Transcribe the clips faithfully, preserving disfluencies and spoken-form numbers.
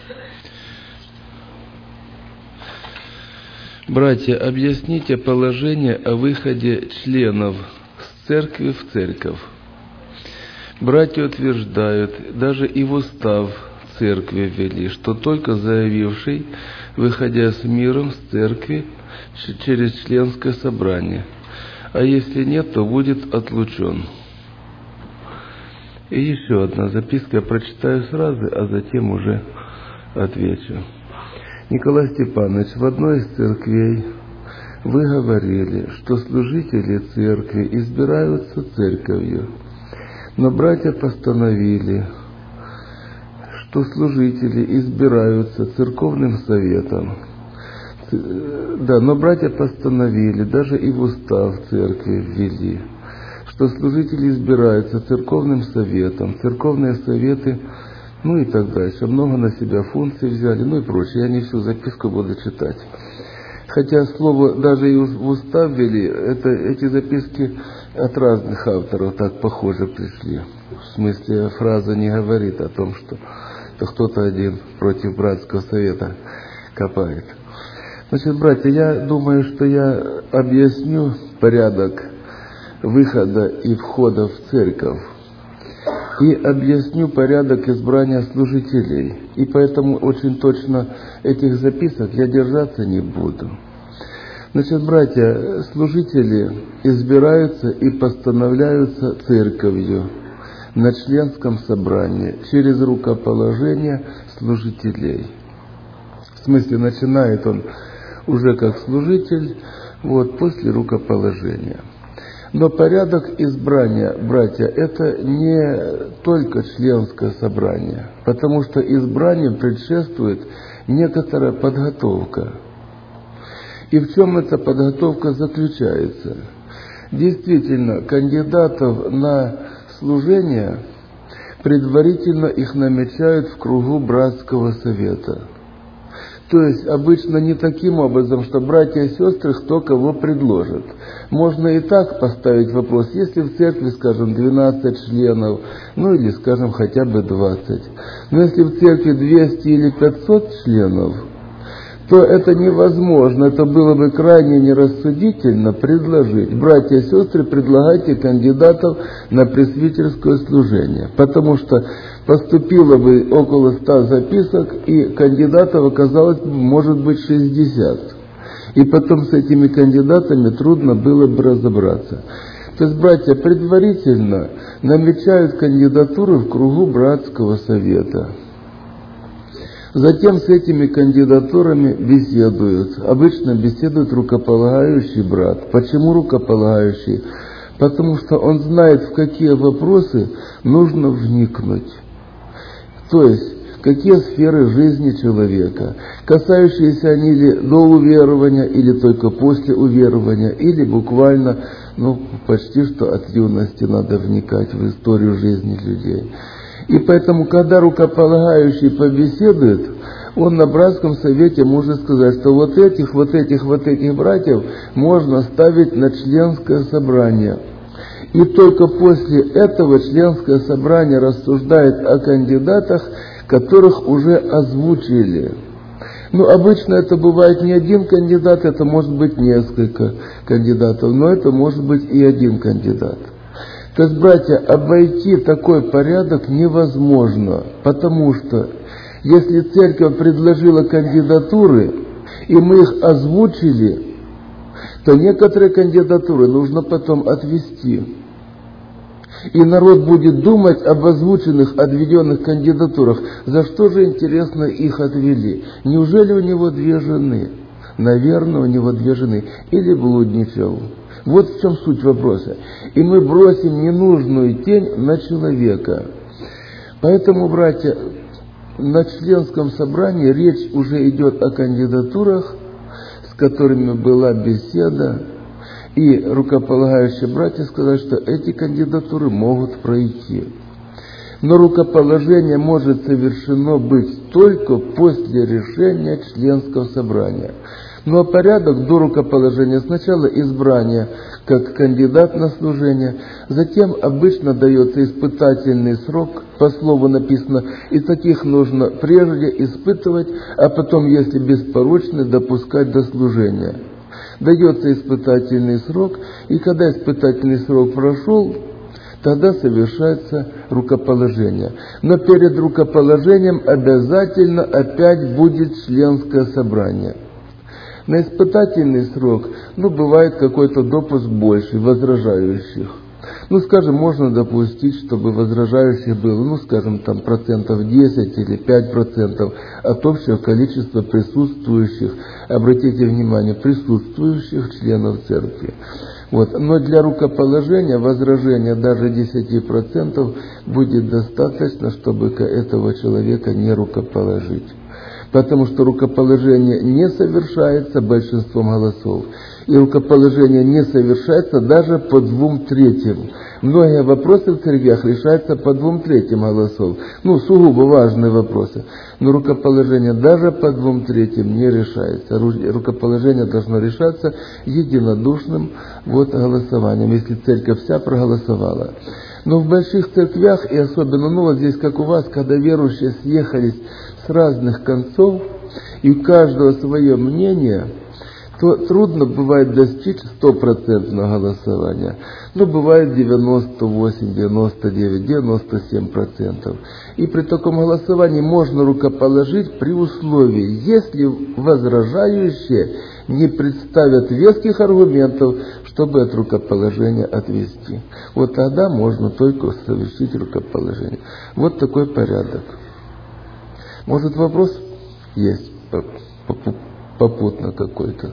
Братья, объясните положение о выходе членов с церкви в церковь. Братья утверждают, даже и в устав церкви ввели, что только заявивший, выходя с миром с церкви через членское собрание, а если нет, то будет отлучен. И еще одна записка, я прочитаю сразу, а затем уже отвечу. Николай Степанович, в одной из церквей вы говорили, что служители церкви избираются церковью, но братья постановили, что служители избираются церковным советом. Да, но братья постановили, даже и в устав церкви ввели, что служители избираются церковным советом, церковные советы, ну и так дальше. Много на себя функций взяли, ну и прочее. Я не всю записку буду читать. Хотя слово даже и в устав ввели, это, эти записки от разных авторов так похоже пришли. В смысле, фраза не говорит о том, что то кто-то один против братского совета копает. Значит, братья, я думаю, что я объясню порядок выхода и входа в церковь. И объясню порядок избрания служителей. И поэтому очень точно этих записок я держаться не буду. Значит, братья, служители избираются и постановляются церковью на членском собрании через рукоположение служителей. В смысле, начинает он уже как служитель, вот, после рукоположения. Но порядок избрания, братья, это не только членское собрание, потому что избранию предшествует некоторая подготовка. И в чем эта подготовка заключается? Действительно, кандидатов на служение предварительно их намечают в кругу братского совета. То есть обычно не таким образом, что братья и сестры кто кого предложат. Можно и так поставить вопрос, если в церкви, скажем, двенадцать членов, ну или, скажем, хотя бы двадцать. Но если в церкви двести или пятьсот членов, то это невозможно, это было бы крайне нерассудительно предложить. Братья и сестры, предлагайте кандидатов на пресвитерское служение, потому что поступило бы около ста записок, и кандидатов оказалось, может быть, шестьдесят. И потом с этими кандидатами трудно было бы разобраться. То есть, братья предварительно намечают кандидатуры в кругу братского совета. Затем с этими кандидатурами беседуют. Обычно беседует рукополагающий брат. Почему рукополагающий? Потому что он знает, в какие вопросы нужно вникнуть. То есть, какие сферы жизни человека, касающиеся они ли до уверования, или только после уверования, или буквально, ну, почти что от юности надо вникать в историю жизни людей. И поэтому, когда рукополагающий побеседует, он на братском совете может сказать, что вот этих, вот этих, вот этих братьев можно ставить на членское собрание. И только после этого членское собрание рассуждает о кандидатах, которых уже озвучили. Ну, обычно это бывает не один кандидат, это может быть несколько кандидатов, но это может быть и один кандидат. То есть, братья, обойти такой порядок невозможно, потому что если церковь предложила кандидатуры, и мы их озвучили, то некоторые кандидатуры нужно потом отвести. И народ будет думать об озвученных, отведенных кандидатурах. За что же, интересно, их отвели? Неужели у него две жены? Наверное, у него две жены. Или блудничал. Вот в чем суть вопроса. И мы бросим ненужную тень на человека. Поэтому, братья, на членском собрании речь уже идет о кандидатурах, с которыми была беседа. И рукополагающие братья сказали, что эти кандидатуры могут пройти. Но рукоположение может совершено быть только после решения членского собрания. Ну а порядок до рукоположения: сначала избрание как кандидат на служение, затем обычно дается испытательный срок, по слову написано, и таких нужно прежде испытывать, а потом, если беспорочны, допускать до служения. Дается испытательный срок, и когда испытательный срок прошел, тогда совершается рукоположение. Но перед рукоположением обязательно опять будет членское собрание. На испытательный срок, ну, бывает какой-то допуск больше, возражающих. Ну, скажем, можно допустить, чтобы возражающих было, ну, скажем, там процентов десять или пять процентов от общего количества присутствующих, обратите внимание, присутствующих членов церкви. Вот. Но для рукоположения возражения даже десяти процентов будет достаточно, чтобы этого человека не рукоположить. Потому что рукоположение не совершается большинством голосов. И рукоположение не совершается даже по двум третьим. Многие вопросы в церквях решаются по двум третьим голосов. Ну, сугубо важные вопросы. Но рукоположение даже по двум третьим не решается. Рукоположение должно решаться единодушным вот голосованием, если церковь вся проголосовала. Но в больших церквях, и особенно, ну вот здесь, как у вас, когда верующие съехались с разных концов, и у каждого свое мнение, то трудно бывает достичь стопроцентного голосования. Но бывает девяносто восемь, девяносто девять, девяносто семь процентов. И при таком голосовании можно рукоположить при условии, если возражающие не представят веских аргументов, чтобы от рукоположения отвести. Вот тогда можно только совершить рукоположение. Вот такой порядок. Может, вопрос есть попутно какой-то?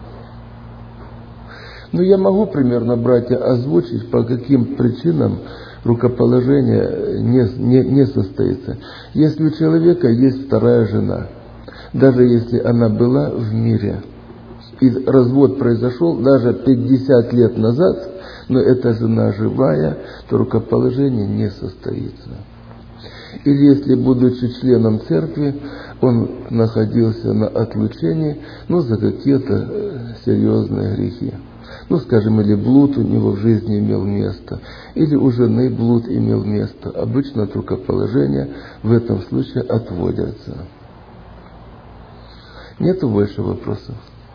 Ну, я могу примерно, братья, озвучить, по каким причинам рукоположение не, не, не состоится. Если у человека есть вторая жена, даже если она была в мире, и развод произошел даже пятьдесят лет назад, но эта жена живая, то рукоположение не состоится. Или если, будучи членом церкви, он находился на отлучении, ну, за какие-то серьезные грехи. Ну, скажем, или блуд у него в жизни имел место, или у жены блуд имел место. Обычно от рукоположения в этом случае отводятся. Нету больше вопросов?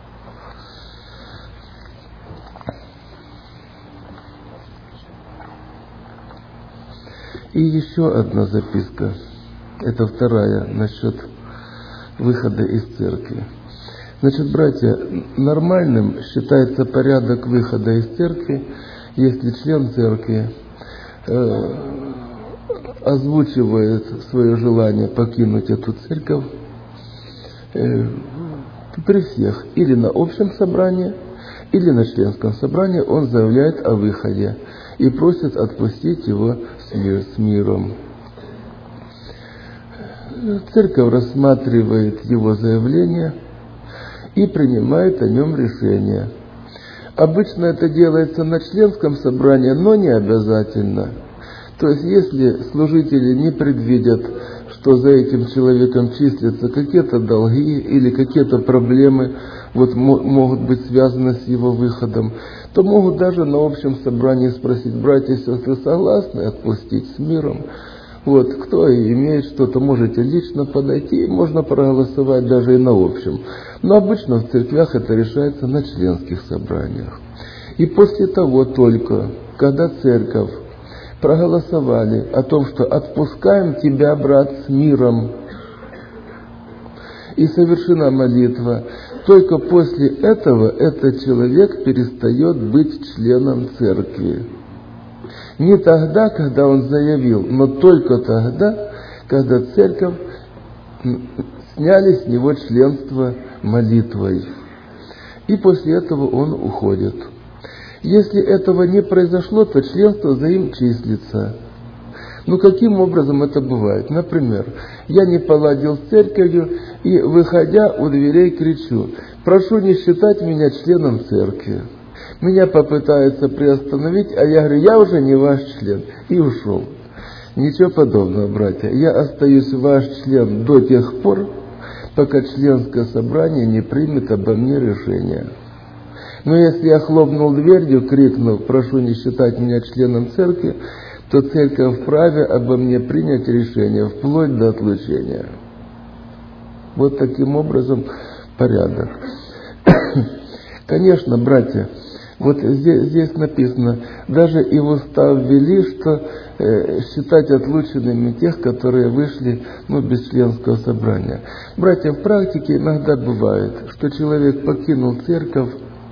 И еще одна записка, это вторая, насчет выхода из церкви. Значит, братья, нормальным считается порядок выхода из церкви, если член церкви э, озвучивает свое желание покинуть эту церковь э, при всех, или на общем собрании, или на членском собрании он заявляет о выходе и просит отпустить его с, мир, с миром. Церковь рассматривает его заявление и принимает о нем решение. Обычно это делается на членском собрании, но не обязательно. То есть, если служители не предвидят, что за этим человеком числятся какие-то долги или какие-то проблемы, вот могут быть связаны с его выходом, то могут даже на общем собрании спросить: братья и сестры, согласны отпустить с миром? Вот, кто имеет что-то, можете лично подойти, можно проголосовать даже и на общем. Но обычно в церквях это решается на членских собраниях. И после того только, когда церковь проголосовали о том, что отпускаем тебя, брат, с миром, и совершена молитва, только после этого этот человек перестает быть членом церкви. Не тогда, когда он заявил, но только тогда, когда церковь сняли с него членство молитвой. И после этого он уходит. Если этого не произошло, то членство за им числится. Ну, каким образом это бывает? Например, я не поладил с церковью и, выходя у дверей, кричу: прошу не считать меня членом церкви. Меня попытаются приостановить, а я говорю: я уже не ваш член. И ушел. Ничего подобного, братья. Я остаюсь ваш член до тех пор, пока членское собрание не примет обо мне решение. Но если я хлопнул дверью, крикнув: прошу не считать меня членом церкви, то церковь вправе обо мне принять решение, вплоть до отлучения. Вот таким образом порядок. Конечно, братья, вот здесь, здесь написано, даже и в устав ввели, что э, считать отлученными тех, которые вышли, ну, без членского собрания. Братья, в практике иногда бывает, что человек покинул церковь,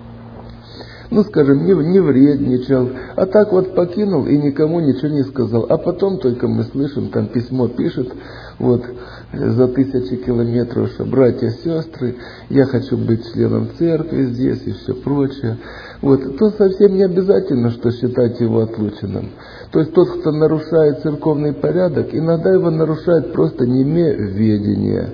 ну, скажем, не, не вредничал, а так вот покинул и никому ничего не сказал. А потом только мы слышим, там письмо пишет, вот, за тысячи километров, что братья, сестры, я хочу быть членом церкви здесь и все прочее. Вот, то совсем не обязательно, что считать его отлученным. То есть тот, кто нарушает церковный порядок, иногда его нарушает просто не имея ведения,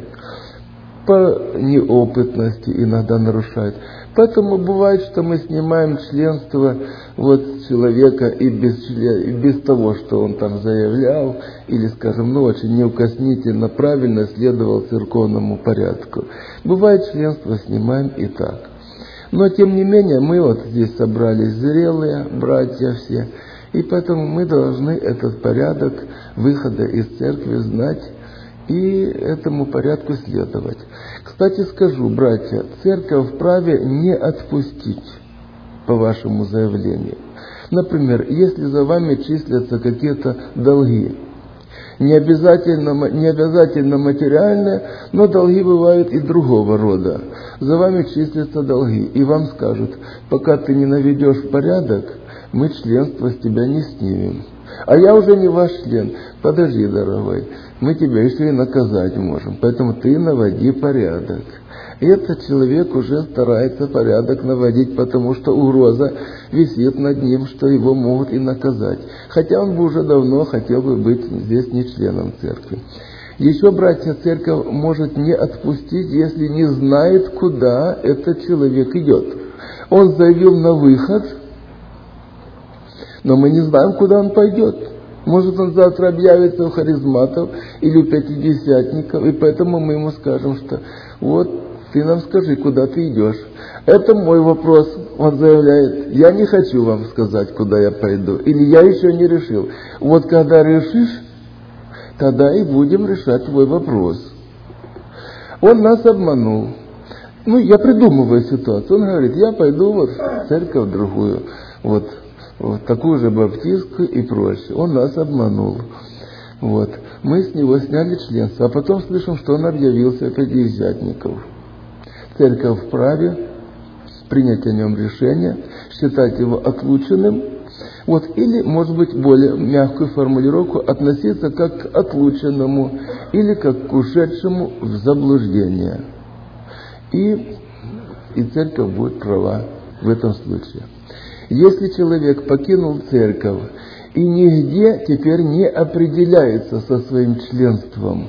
по неопытности иногда нарушает. Поэтому бывает, что мы снимаем членство вот человека и без, и без того, что он там заявлял, или, скажем, ну, очень неукоснительно, правильно следовал церковному порядку. Бывает, членство снимаем и так. Но, тем не менее, мы вот здесь собрались зрелые, братья все, и поэтому мы должны этот порядок выхода из церкви знать и этому порядку следовать. Кстати, скажу, братья, церковь вправе не отпустить по вашему заявлению. Например, если за вами числятся какие-то долги, не обязательно, не обязательно материальные, но долги бывают и другого рода. За вами числятся долги, и вам скажут: пока ты не наведешь в порядок, мы членство с тебя не снимем. А я уже не ваш член. Подожди, дорогой, мы тебя еще и наказать можем, поэтому ты наводи порядок. И этот человек уже старается порядок наводить, потому что угроза висит над ним, что его могут и наказать. Хотя он бы уже давно хотел бы быть здесь не членом церкви. Еще, братья, церковь может не отпустить, если не знает, куда этот человек идет. Он заявил на выход, но мы не знаем, куда он пойдет. Может, он завтра объявится у харизматов или у пятидесятников, и поэтому мы ему скажем, что вот, ты нам скажи, куда ты идешь. Это мой вопрос, он заявляет. Я не хочу вам сказать, куда я пойду, или я еще не решил. Вот когда решишь, тогда и будем решать твой вопрос. Он нас обманул. Ну, я придумываю ситуацию. Он говорит: я пойду вот в церковь другую, вот, вот такую же баптистскую и прочее. Он нас обманул. Вот. Мы с него сняли членство, а потом слышим, что он объявился у пятидесятников. Церковь вправе принять о нем решение, считать его отлученным, вот, или, может быть, более мягкую формулировку, относиться как к отлученному или как к ушедшему в заблуждение. И, и церковь будет права в этом случае. Если человек покинул церковь и нигде теперь не определяется со своим членством,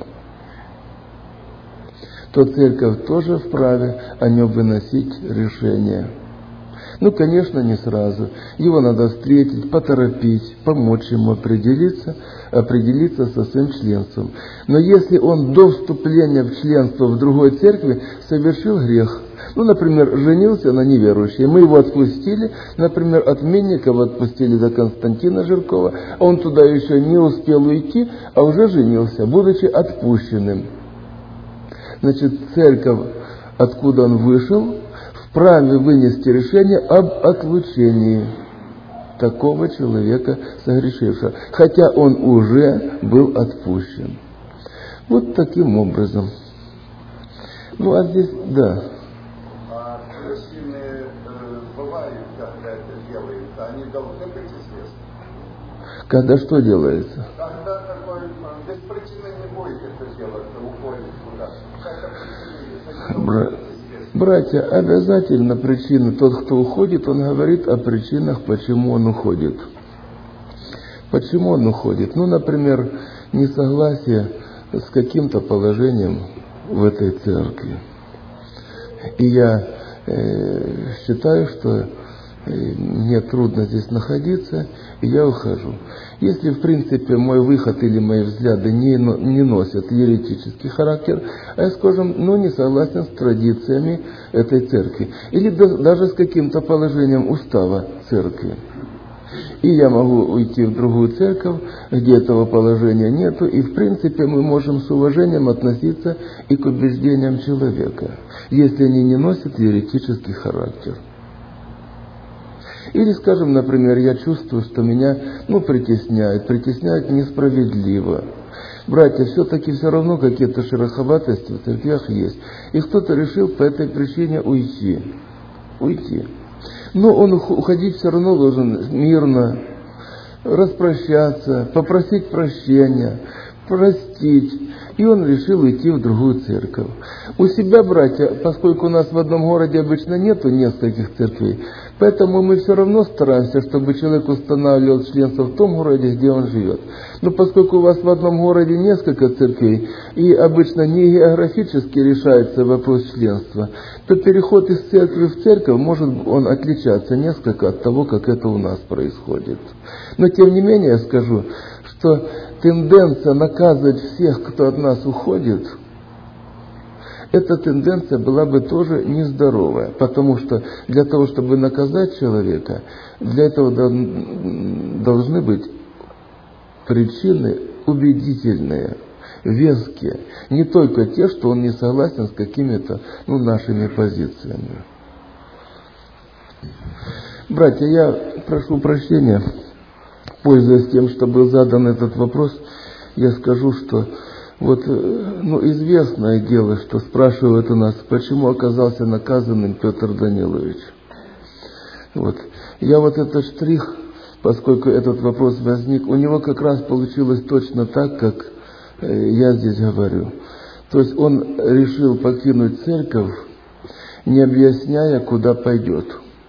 то церковь тоже вправе о нем выносить решение. Ну, конечно, не сразу. Его надо встретить, поторопить, помочь ему определиться, определиться со своим членством. Но если он до вступления в членство в другой церкви совершил грех, ну, например, женился на неверующей, мы его отпустили, например, от Менникова отпустили до Константина Жиркова, а он туда еще не успел уйти, а уже женился, будучи отпущенным. Значит, церковь, откуда он вышел, вправе вынести решение об отлучении такого человека согрешившего, хотя он уже был отпущен. Вот таким образом. Ну, а здесь, да. А причины э, бывают, когда это делается, они должны быть известны. Когда что делается? Когда такой, без причины не будет это делать, уходит куда-то. Бра... Братья, обязательно причина. Тот, кто уходит, он говорит о причинах, почему он уходит. Почему он уходит? Ну, например, несогласие с каким-то положением в этой церкви. И я э, считаю, что мне трудно здесь находиться, и я ухожу. Если, в принципе, мой выход или мои взгляды не, не носят еретический характер, а я, скажем, ну, не согласен с традициями этой церкви, или даже с каким-то положением устава церкви, и я могу уйти в другую церковь, где этого положения нету, и, в принципе, мы можем с уважением относиться и к убеждениям человека, если они не носят еретический характер. Или, скажем, например, я чувствую, что меня, ну, притесняют, притесняют несправедливо. Братья, все-таки все равно какие-то шероховатости в церквях есть. И кто-то решил по этой причине уйти. Уйти. Но он уходить все равно должен мирно, распрощаться, попросить прощения, простить. И он решил идти в другую церковь. У себя, братья, поскольку у нас в одном городе обычно нету нескольких церквей, поэтому мы все равно стараемся, чтобы человек устанавливал членство в том городе, где он живет. Но поскольку у вас в одном городе несколько церквей, и обычно не географически решается вопрос членства, то переход из церкви в церковь может он отличаться несколько от того, как это у нас происходит. Но тем не менее я скажу, что тенденция наказывать всех, кто от нас уходит, эта тенденция была бы тоже нездоровая, потому что для того, чтобы наказать человека, для этого должны быть причины убедительные, веские, не только те, что он не согласен с какими-то, ну, нашими позициями. Братья, я прошу прощения, пользуясь тем, что был задан этот вопрос, я скажу, что вот, ну, известное дело, что спрашивают у нас, почему оказался наказанным Петр Данилович. Вот. Я вот этот штрих, поскольку этот вопрос возник, у него как раз получилось точно так, как я здесь говорю. То есть он решил покинуть церковь, не объясняя, куда пойдет.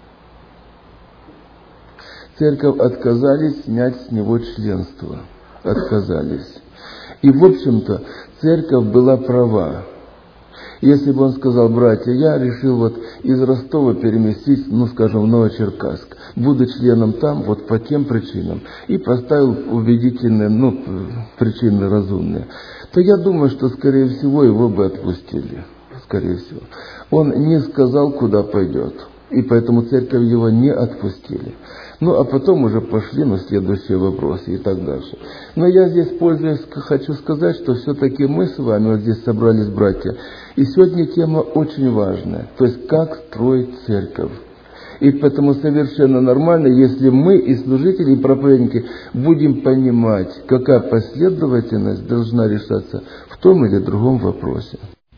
Церковь отказались снять с него членство. Отказались. И, в общем-то, церковь была права. Если бы он сказал, братья, я решил вот из Ростова переместить, ну, скажем, в Новочеркасск, буду членом там, вот по тем причинам, и поставил убедительные, ну, причины разумные, то я думаю, что, скорее всего, его бы отпустили. Скорее всего. Он не сказал, куда пойдет. И поэтому церковь его не отпустили. Ну, а потом уже пошли на следующие вопросы и так дальше. Но я здесь, пользуясь, хочу сказать, что все-таки мы с вами вот здесь собрались, братья, и сегодня тема очень важная. То есть, как строить церковь. И поэтому совершенно нормально, если мы и служители, и проповедники будем понимать, какая последовательность должна решаться в том или другом вопросе.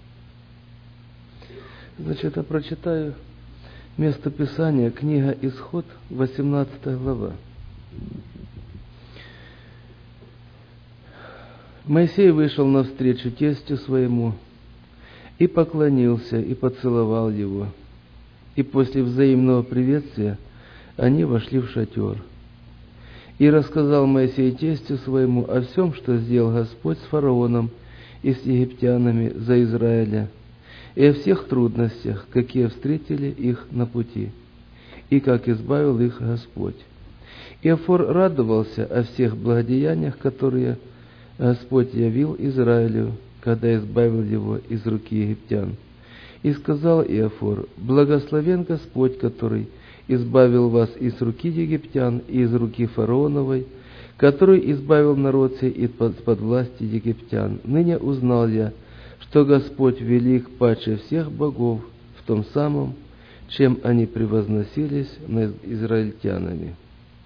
Значит, я прочитаю место Писания, книга Исход, восемнадцатая глава. Моисей вышел навстречу тестю своему и поклонился, и поцеловал его. И после взаимного приветствия они вошли в шатер. И рассказал Моисей тестю своему о всем, что сделал Господь с фараоном и с египтянами за Израиля, и о всех трудностях, какие встретили их на пути, и как избавил их Господь. Иофор радовался о всех благодеяниях, которые Господь явил Израилю, когда избавил его из руки египтян. И сказал Иофор: «Благословен Господь, который избавил вас из руки египтян и из руки фараоновой, который избавил народ сей из-под власти египтян. Ныне узнал я, что Господь велик паче всех богов в том самом, чем они превозносились над израильтянами».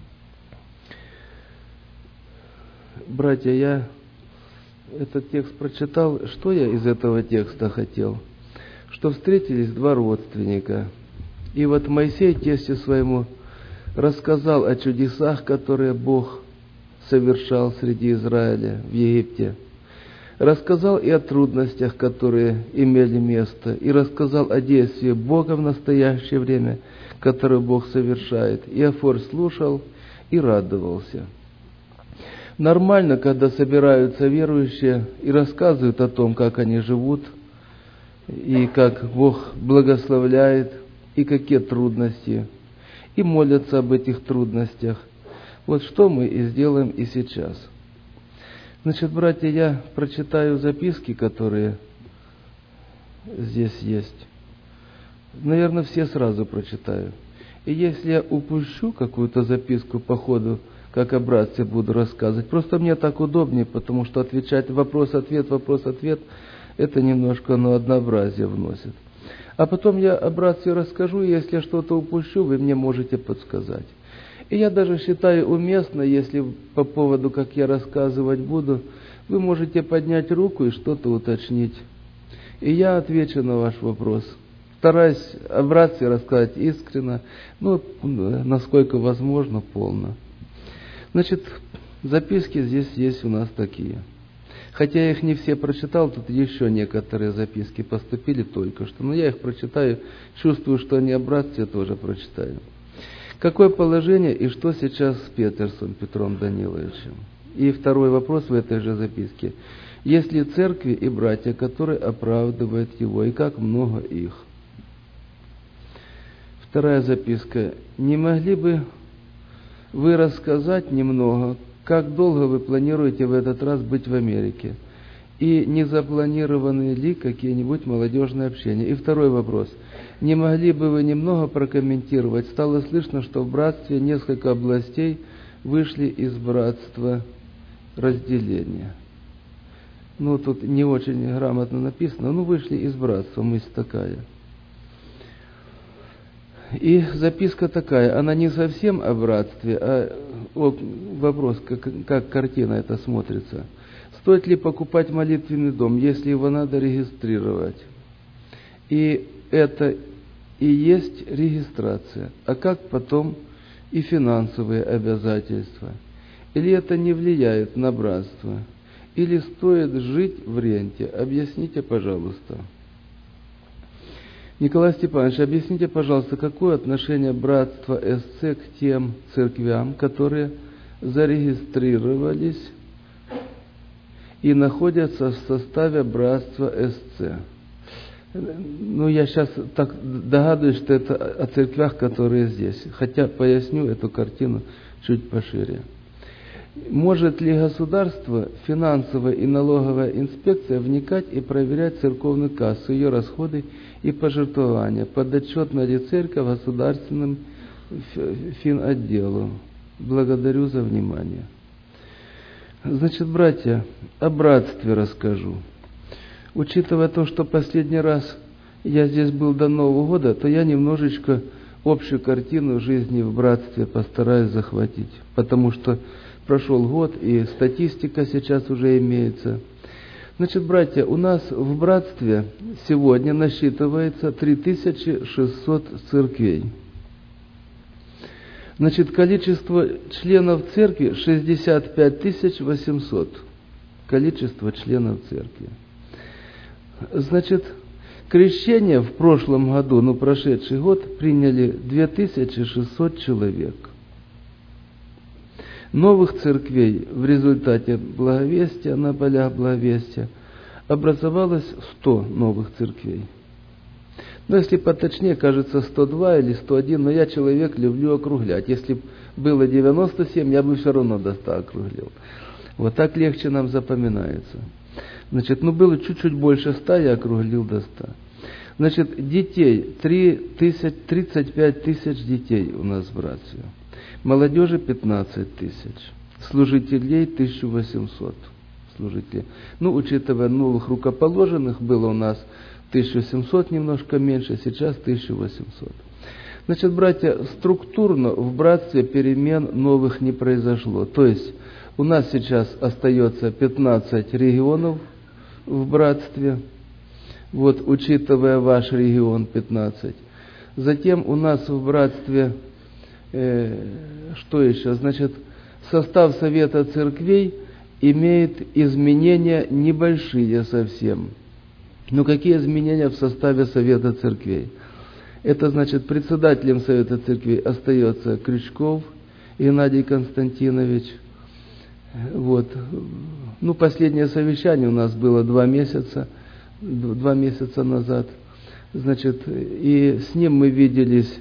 Братья, я этот текст прочитал. Что я из этого текста хотел? Что встретились два родственника. И вот Моисей тестю своему рассказал о чудесах, которые Бог совершал среди Израиля в Египте. Рассказал и о трудностях, которые имели место, и рассказал о действии Бога в настоящее время, которое Бог совершает. Иофор слушал и радовался. Нормально, когда собираются верующие и рассказывают о том, как они живут, и как Бог благословляет, и какие трудности, и молятся об этих трудностях. Вот что мы и сделаем и сейчас. Значит, братья, я прочитаю записки, которые здесь есть. Наверное, все сразу прочитаю. И если я упущу какую-то записку по ходу, как о братстве буду рассказывать, просто мне так удобнее, потому что отвечать вопрос-ответ, вопрос-ответ, это немножко ну, однообразие вносит. А потом я о братстве расскажу, и если я что-то упущу, вы мне можете подсказать. И я даже считаю уместно, если по поводу, как я рассказывать буду, вы можете поднять руку и что-то уточнить. И я отвечу на ваш вопрос. Стараюсь о братстве рассказать искренне, ну, насколько возможно, полно. Значит, записки здесь есть у нас такие. Хотя я их не все прочитал, тут еще некоторые записки поступили только что. Но я их прочитаю, чувствую, что они о братстве тоже прочитаю. Какое положение и что сейчас с Петерсом Петром Даниловичем? И второй вопрос в этой же записке. Есть ли церкви и братья, которые оправдывают его, и как много их? Вторая записка. Не могли бы вы рассказать немного, как долго вы планируете в этот раз быть в Америке? И не запланированы ли какие-нибудь молодежные общения? И второй вопрос. Не могли бы вы немного прокомментировать? Стало слышно, что в братстве несколько областей вышли из братства разделения. Ну, тут не очень грамотно написано, ну, вышли из братства, мысль такая. И записка такая, она не совсем о братстве, а о, вопрос, как, как картина это смотрится. Стоит ли покупать молитвенный дом, если его надо регистрировать? И это и есть регистрация. А как потом и финансовые обязательства? Или это не влияет на братство? Или стоит жить в ренте? Объясните, пожалуйста. Николай Степанович, объясните, пожалуйста, какое отношение братства СЦ к тем церквям, которые зарегистрировались и находятся в составе братства СЦ? Ну, я сейчас так догадываюсь, что это о церквях, которые здесь. Хотя поясню эту картину чуть пошире. Может ли государство, финансовая и налоговая инспекция вникать и проверять церковную кассу, ее расходы и пожертвования, подотчетна ли церковь государственным финотделу? Благодарю за внимание. Значит, братья, о братстве расскажу. Учитывая то, что последний раз я здесь был до Нового года, то я немножечко общую картину жизни в братстве постараюсь захватить, потому что прошел год, и статистика сейчас уже имеется. Значит, братья, у нас в братстве сегодня насчитывается три тысячи шестьсот церквей. Значит, количество членов церкви шестьдесят пять тысяч восемьсот. Количество членов церкви. Значит, крещение в прошлом году, ну, прошедший год, приняли две тысячи шестьсот человек. Новых церквей в результате благовестия, на полях благовестия, образовалось сто новых церквей. Ну, если поточнее, кажется, сто два или сто один, но я человек, люблю округлять. Если бы было девяносто семь, я бы все равно до ста округлил. Вот так легче нам запоминается. Значит, ну, было чуть-чуть больше ста, я округлил до ста. Значит, детей, тридцать пять тысяч детей у нас в братстве. Молодежи пятнадцать тысяч. Служителей тысяча восемьсот. Служителей. Ну, учитывая новых рукоположенных, было у нас тысяча семьсот, немножко меньше, сейчас тысяча восемьсот. Значит, братья, структурно в братстве перемен новых не произошло. То есть, у нас сейчас остается пятнадцать регионов в братстве, вот, учитывая ваш регион пятнадцать. Затем у нас в братстве, э, что еще, значит, состав Совета Церквей имеет изменения небольшие совсем. Но какие изменения в составе Совета Церквей? Это значит, председателем Совета Церквей остается Крючков Геннадий Константинович. Вот. Ну, последнее совещание у нас было два месяца, два месяца назад. Значит, и с ним мы виделись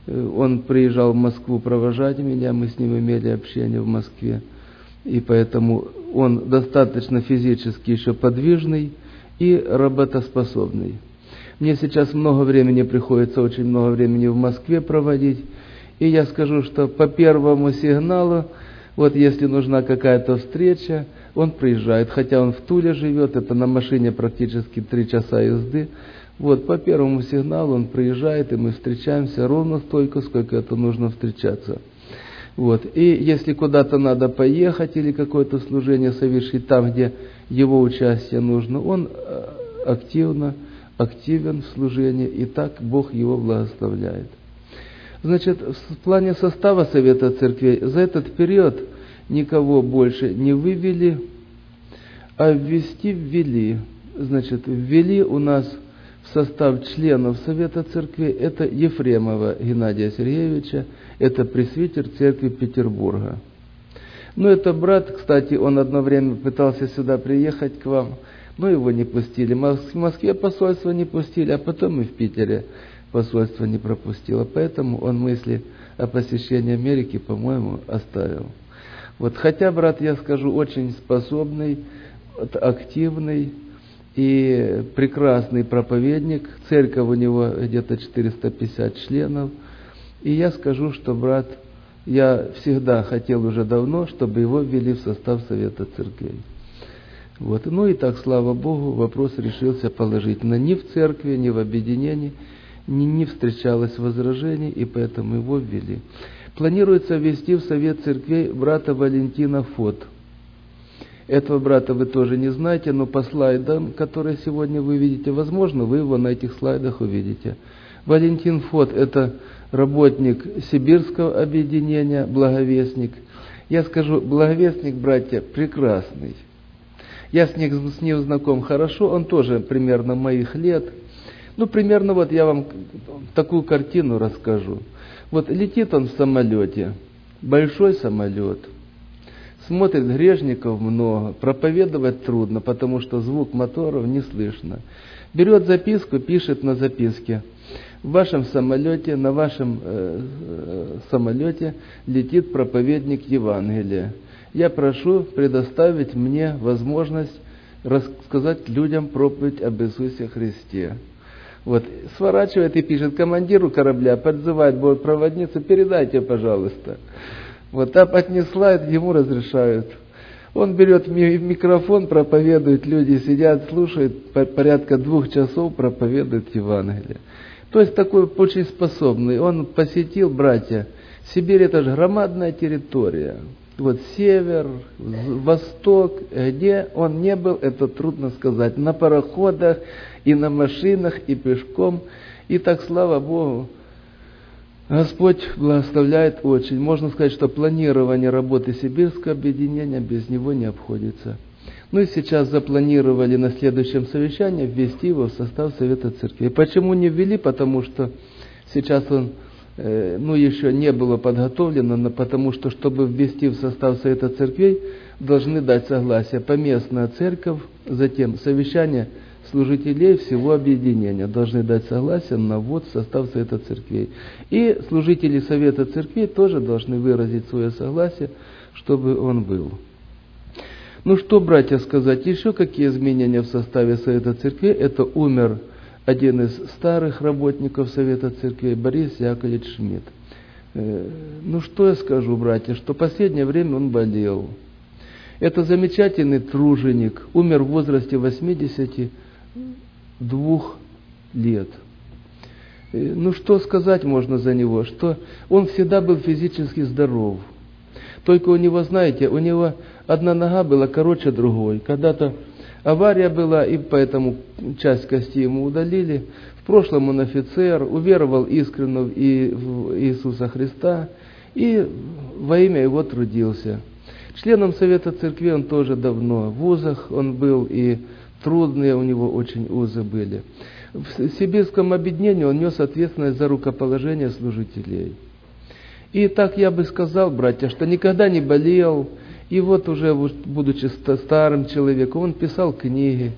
Он приезжал в Москву провожать меня, мы с ним имели общение в Москве. И поэтому он достаточно физически еще подвижный и работоспособный. Мне сейчас много времени приходится, очень много времени в Москве проводить. И я скажу, что по первому сигналу, вот если нужна какая-то встреча, он приезжает, хотя он в Туле живет, это на машине практически три часа езды. Вот по первому сигналу он приезжает, и мы встречаемся ровно столько, сколько это нужно встречаться. Вот. И если куда-то надо поехать или какое-то служение совершить там, где его участие нужно, он активно, активен в служении, и так Бог его благословляет. Значит, в плане состава Совета Церквей за этот период никого больше не вывели, а ввести ввели. Значит, ввели у нас в состав членов Совета Церквей это Ефремова Геннадия Сергеевича, это пресвитер церкви Петербурга. Ну, это брат, кстати, он одно время пытался сюда приехать к вам, но его не пустили. В Москве посольство не пустили, а потом и в Питере посольство не пропустило. Поэтому он мысли о посещении Америки, по-моему, оставил. Вот, хотя, брат, я скажу, очень способный, активный и прекрасный проповедник. Церковь у него где-то четыреста пятьдесят членов. И я скажу, что, брат, я всегда хотел уже давно, чтобы его ввели в состав Совета Церквей. Вот. Ну и так, слава Богу, вопрос решился положительно. Ни в церкви, ни в объединении не, не встречалось возражений, и поэтому его ввели. Планируется ввести в Совет Церквей брата Валентина Фот. Этого брата вы тоже не знаете, но по слайдам, которые сегодня вы видите, возможно, вы его на этих слайдах увидите. Валентин Фот – это работник Сибирского объединения, благовестник. Я скажу, благовестник, братья, прекрасный. Я с ним, с ним знаком хорошо, он тоже примерно моих лет. Ну, примерно вот я вам такую картину расскажу. Вот летит он в самолете, большой самолет, смотрит, грешников много, проповедовать трудно, потому что звук моторов не слышно. Берет записку, пишет на записке: в вашем самолете, на вашем э, э, самолете летит проповедник Евангелия. Я прошу предоставить мне возможность рассказать людям проповедь об Иисусе Христе. Вот, сворачивает и пишет командиру корабля, подзывает бортпроводницу: передайте, пожалуйста. Вот, та отнесла, ему разрешают. Он берет микрофон, проповедует, люди сидят, слушают, порядка двух часов проповедует Евангелие. То есть такой очень способный. Он посетил, братья, Сибирь — это же громадная территория. Вот север, восток, где он не был, это трудно сказать. На пароходах, и на машинах, и пешком. И так, слава Богу, Господь благословляет очень. Можно сказать, что планирование работы Сибирского объединения без него не обходится. Ну и сейчас запланировали на следующем совещании ввести его в состав Совета Церквей. Почему не ввели? Потому что сейчас он э, ну, еще не было подготовлено, но потому что, чтобы ввести в состав Совета Церквей, должны дать согласие поместная церковь, затем совещание служителей всего объединения должны дать согласие на ввод в состав Совета Церквей. И служители Совета Церквей тоже должны выразить свое согласие, чтобы он был. Ну что, братья, сказать, еще какие изменения в составе Совета Церквей? Это умер один из старых работников Совета Церквей, Борис Яковлевич Шмидт. Ну что я скажу, братья, что в последнее время он болел. Это замечательный труженик, умер в возрасте восьмидесяти двух лет. Ну что сказать можно за него, что он всегда был физически здоров. Только у него, знаете, у него одна нога была короче другой. Когда-то авария была, и поэтому часть кости ему удалили. В прошлом он офицер, уверовал искренне в Иисуса Христа и во имя его трудился. Членом Совета Церкви он тоже давно. В вузах он был, и трудные у него очень узы были. В Сибирском объединении он нес ответственность за рукоположение служителей. И так я бы сказал, братья, что никогда не болел. И вот уже, будучи старым человеком, он писал книги.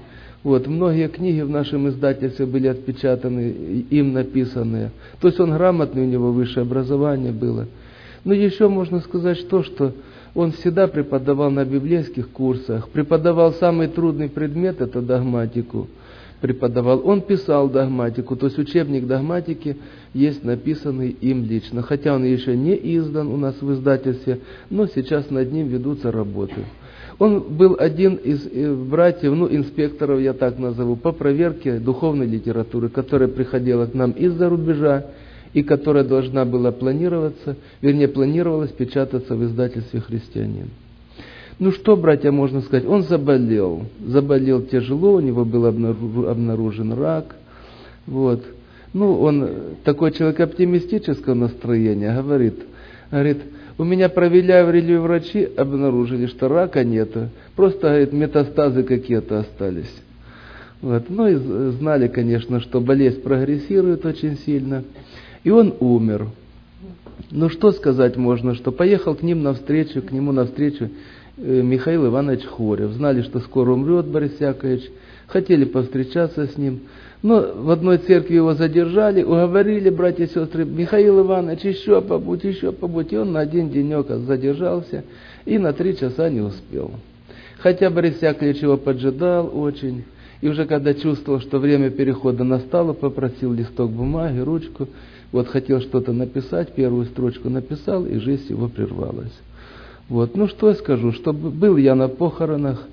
Вот, многие книги в нашем издательстве были отпечатаны, им написанные. То есть он грамотный, у него высшее образование было. Но еще можно сказать, что, что он всегда преподавал на библейских курсах, преподавал самый трудный предмет, это догматику. Преподавал. Он писал догматику, то есть учебник догматики есть написанный им лично. Хотя он еще не издан у нас в издательстве, но сейчас над ним ведутся работы. Он был один из братьев, ну, инспекторов, я так назову, по проверке духовной литературы, которая приходила к нам из-за рубежа и которая должна была планироваться, вернее, планировалась печататься в издательстве «Христианин». Ну что, братья, можно сказать, он заболел, заболел тяжело, у него был обнаружен рак, вот. Ну, он такой человек оптимистического настроения, говорит, говорит, у меня проверяли врачи, обнаружили, что рака нету, просто, говорит, метастазы какие-то остались. Вот. Ну и знали, конечно, что болезнь прогрессирует очень сильно, и он умер. Ну что сказать можно, что поехал к ним навстречу, к нему навстречу Михаил Иванович Хорев. Знали, что скоро умрет Борис Яковлевич, хотели повстречаться с ним. Но в одной церкви его задержали, уговорили братья и сестры, Михаил Иванович, еще побудь, еще побудь. И он на один денек задержался и на три часа не успел. Хотя Борис Яковлевич его поджидал очень. И уже когда чувствовал, что время перехода настало, попросил листок бумаги, ручку. Вот хотел что-то написать, первую строчку написал, и жизнь его прервалась. Вот. Ну что я скажу, что был я на похоронах,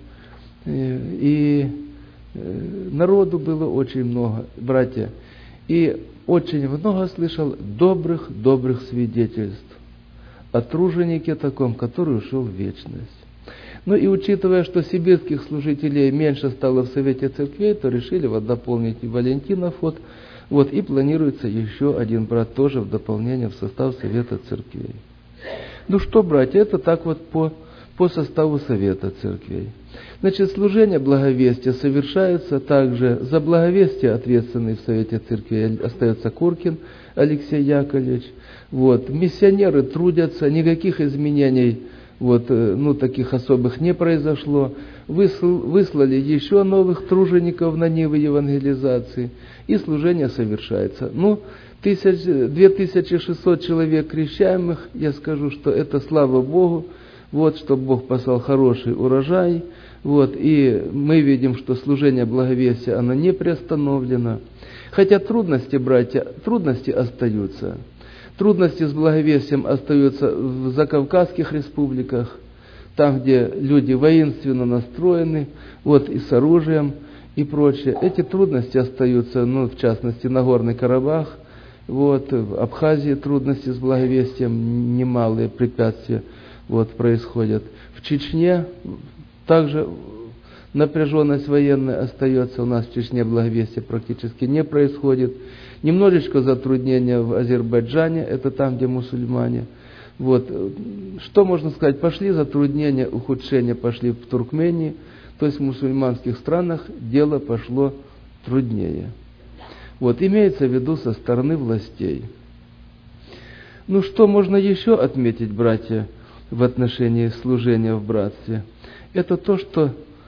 и народу было очень много, братья, и очень много слышал добрых-добрых свидетельств о труженике таком, который ушел в вечность. Ну и учитывая, что сибирских служителей меньше стало в Совете Церквей, то решили вот дополнить и Валентинов, вот, вот, и планируется еще один брат тоже в дополнение в состав Совета Церквей. Ну что, братья, это так вот по, по составу Совета Церквей. Значит, служение благовестия совершается также. За благовестие ответственный в Совете Церквей остается Куркин Алексей Яковлевич. Вот. Миссионеры трудятся, никаких изменений вот, ну, таких особых не произошло. Высл, выслали еще новых тружеников на нивы евангелизации, и служение совершается. Ну, две тысячи шестьсот человек крещаемых, я скажу, что это слава Богу, вот, что Бог послал хороший урожай, вот, и мы видим, что служение благовестия, оно не приостановлено. Хотя трудности, братья, трудности остаются. Трудности с благовестием остаются в закавказских республиках, там, где люди воинственно настроены, вот, и с оружием, и прочее. Эти трудности остаются, ну, в частности, Нагорный Карабах, вот, в Абхазии трудности с благовестием, немалые препятствия вот, происходят. В Чечне также напряженность военная остается, у нас в Чечне благовестие практически не происходит. Немножечко затруднения в Азербайджане, это там, где мусульмане. Вот. Что можно сказать? Пошли затруднения, ухудшения пошли в Туркмении, то есть в мусульманских странах дело пошло труднее. Вот, имеется в виду со стороны властей. Ну, что можно еще отметить, братья, в отношении служения в братстве? Это то, что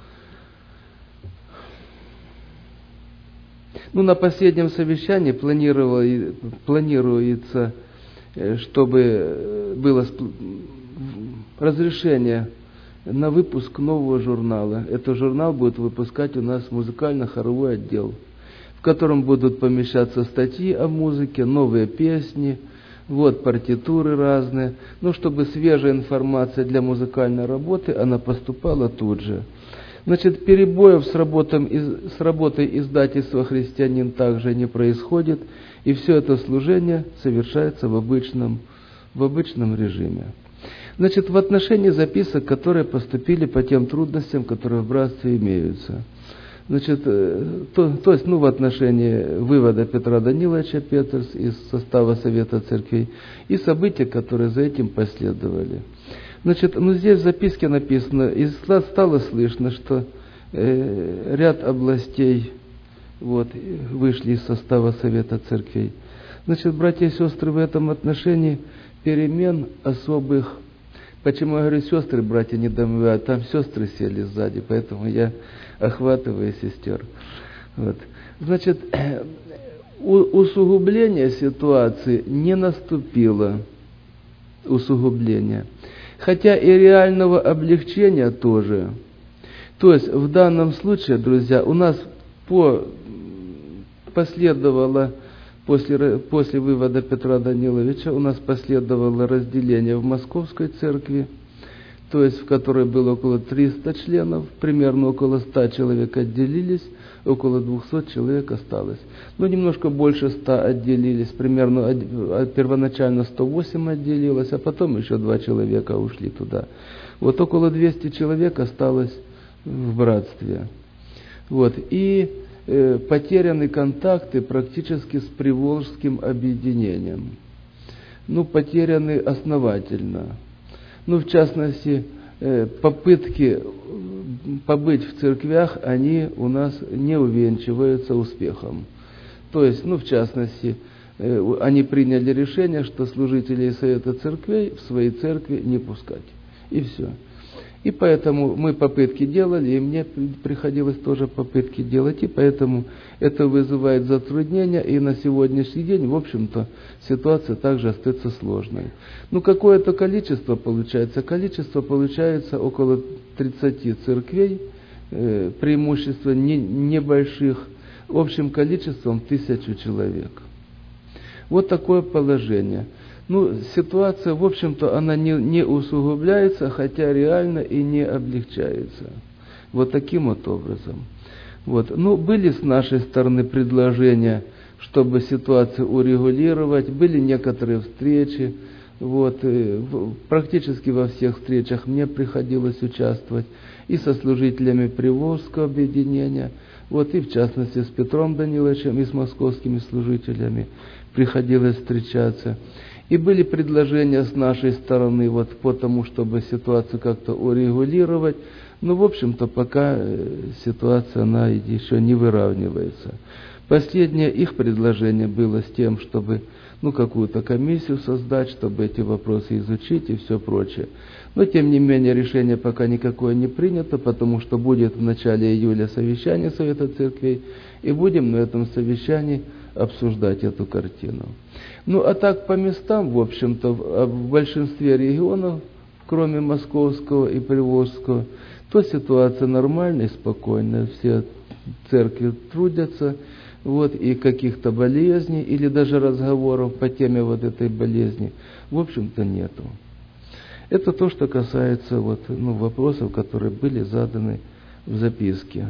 ну, на последнем совещании планируется, чтобы было разрешение на выпуск нового журнала. Этот журнал будет выпускать у нас музыкально-хоровой отдел, в котором будут помещаться статьи о музыке, новые песни, вот, партитуры разные, ну, чтобы свежая информация для музыкальной работы, она поступала тут же. Значит, перебоев с, работом, с работой издательства «Христианин» также не происходит, и все это служение совершается в обычном, в обычном режиме. Значит, в отношении записок, которые поступили по тем трудностям, которые в братстве имеются. Значит, то, то есть, ну, в отношении вывода Петра Даниловича Петерс из состава Совета Церквей и события, которые за этим последовали. Значит, ну, здесь в записке написано, и стало слышно, что э, ряд областей вот, вышли из состава Совета Церквей. Значит, братья и сестры, в этом отношении перемен особых. Почему я говорю сестры, братья не домывают, там сестры сели сзади, поэтому я охватывая сестер. Вот. Значит, усугубление ситуации не наступило, усугубление. Хотя и реального облегчения тоже. То есть в данном случае, друзья, у нас по, последовало, после, после вывода Петра Даниловича, у нас последовало разделение в Московской церкви, то есть в которой было около триста членов, примерно около ста человек отделились, около двухсот человек осталось. Ну, немножко больше ста отделились, примерно первоначально сто восемь отделилось, а потом еще два человека ушли туда. Вот около двухсот человек осталось в братстве. Вот. И э, потеряны контакты практически с Приволжским объединением. Ну, потеряны основательно. Ну, в частности, э, попытки побыть в церквях, они у нас не увенчиваются успехом. То есть, ну, в частности, э, они приняли решение, что служителей Совета церквей в свои церкви не пускать. И все. И поэтому мы попытки делали, и мне приходилось тоже попытки делать, и поэтому это вызывает затруднения, и на сегодняшний день, в общем-то, ситуация также остается сложной. Ну, какое-то количество получается? Количество получается около тридцати церквей, э, преимущество не, небольших, общим количеством тысячу человек. Вот такое положение. Ну, ситуация, в общем-то, она не, не усугубляется, хотя реально и не облегчается. Вот таким вот образом. Вот. Ну, были с нашей стороны предложения, чтобы ситуацию урегулировать, были некоторые встречи. Вот. И практически во всех встречах мне приходилось участвовать и со служителями Приволжского объединения, вот, и в частности с Петром Даниловичем, и с московскими служителями приходилось встречаться. И были предложения с нашей стороны вот по тому, чтобы ситуацию как-то урегулировать. Но, в общем-то, пока ситуация, она еще не выравнивается. Последнее их предложение было с тем, чтобы ну, какую-то комиссию создать, чтобы эти вопросы изучить и все прочее. Но, тем не менее, решение пока никакое не принято, потому что будет в начале июля совещание Совета Церквей, и будем на этом совещании обсуждать эту картину. Ну, а так по местам, в общем-то, в, в большинстве регионов, кроме Московского и Приволжского, то ситуация нормальная, спокойная, все церкви трудятся, вот, и каких-то болезней или даже разговоров по теме вот этой болезни, в общем-то, нету. Это то, что касается вот, ну, вопросов, которые были заданы в записке.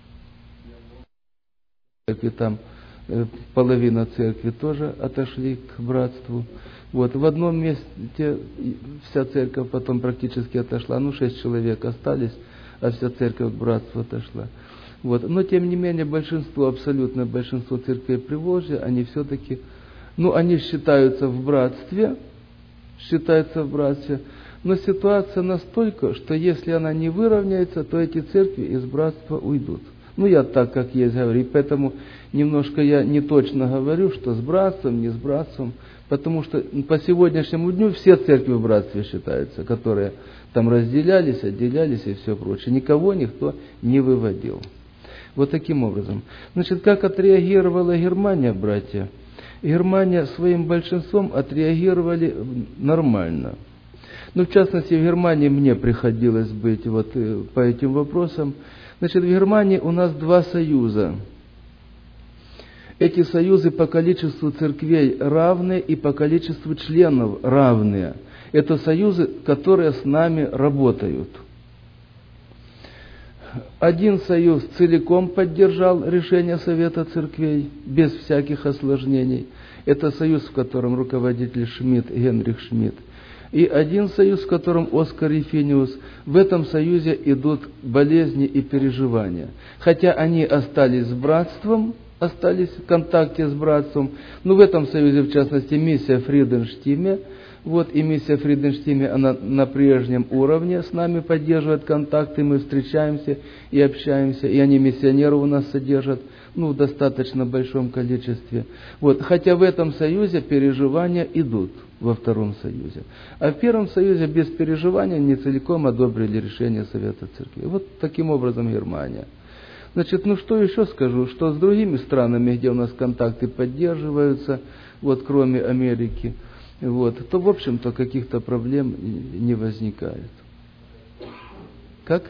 И там половина церкви тоже отошли к братству. Вот. В одном месте вся церковь потом практически отошла, ну, шесть человек остались, а вся церковь к братству отошла. Вот. Но, тем не менее, большинство, абсолютное большинство церквей Приволжья, они все-таки, ну, они считаются в братстве, считаются в братстве, но ситуация настолько, что если она не выровняется, то эти церкви из братства уйдут. Ну, я так, как есть, говорю, и поэтому немножко я не точно говорю, что с братством, не с братством, потому что по сегодняшнему дню все церкви в братстве считаются, которые там разделялись, отделялись и все прочее. Никого никто не выводил. Вот таким образом. Значит, как отреагировала Германия, братья? Германия своим большинством отреагировали нормально. Ну, в частности, в Германии мне приходилось быть вот по этим вопросам. Значит, в Германии у нас два союза. Эти союзы по количеству церквей равны и по количеству членов равные. Это союзы, которые с нами работают. Один союз целиком поддержал решение Совета Церквей, без всяких осложнений. Это союз, в котором руководитель Шмидт, Генрих Шмидт. И один союз, в котором Оскар Ефиниус. В этом союзе идут болезни и переживания. Хотя они остались с братством, остались в контакте с братством, но в этом союзе, в частности, миссия Фриденштиме, вот, и миссия Фриденштиме, она на прежнем уровне с нами поддерживает контакты, мы встречаемся и общаемся, и они миссионеры у нас содержат, ну, в достаточно большом количестве. Вот, хотя в этом союзе переживания идут, во втором союзе. А в первом союзе без переживания не целиком одобрили решение Совета Церкви. Вот таким образом Германия. Значит, ну что еще скажу, что с другими странами, где у нас контакты поддерживаются, вот кроме Америки, вот, то в общем-то каких-то проблем не возникает. Как?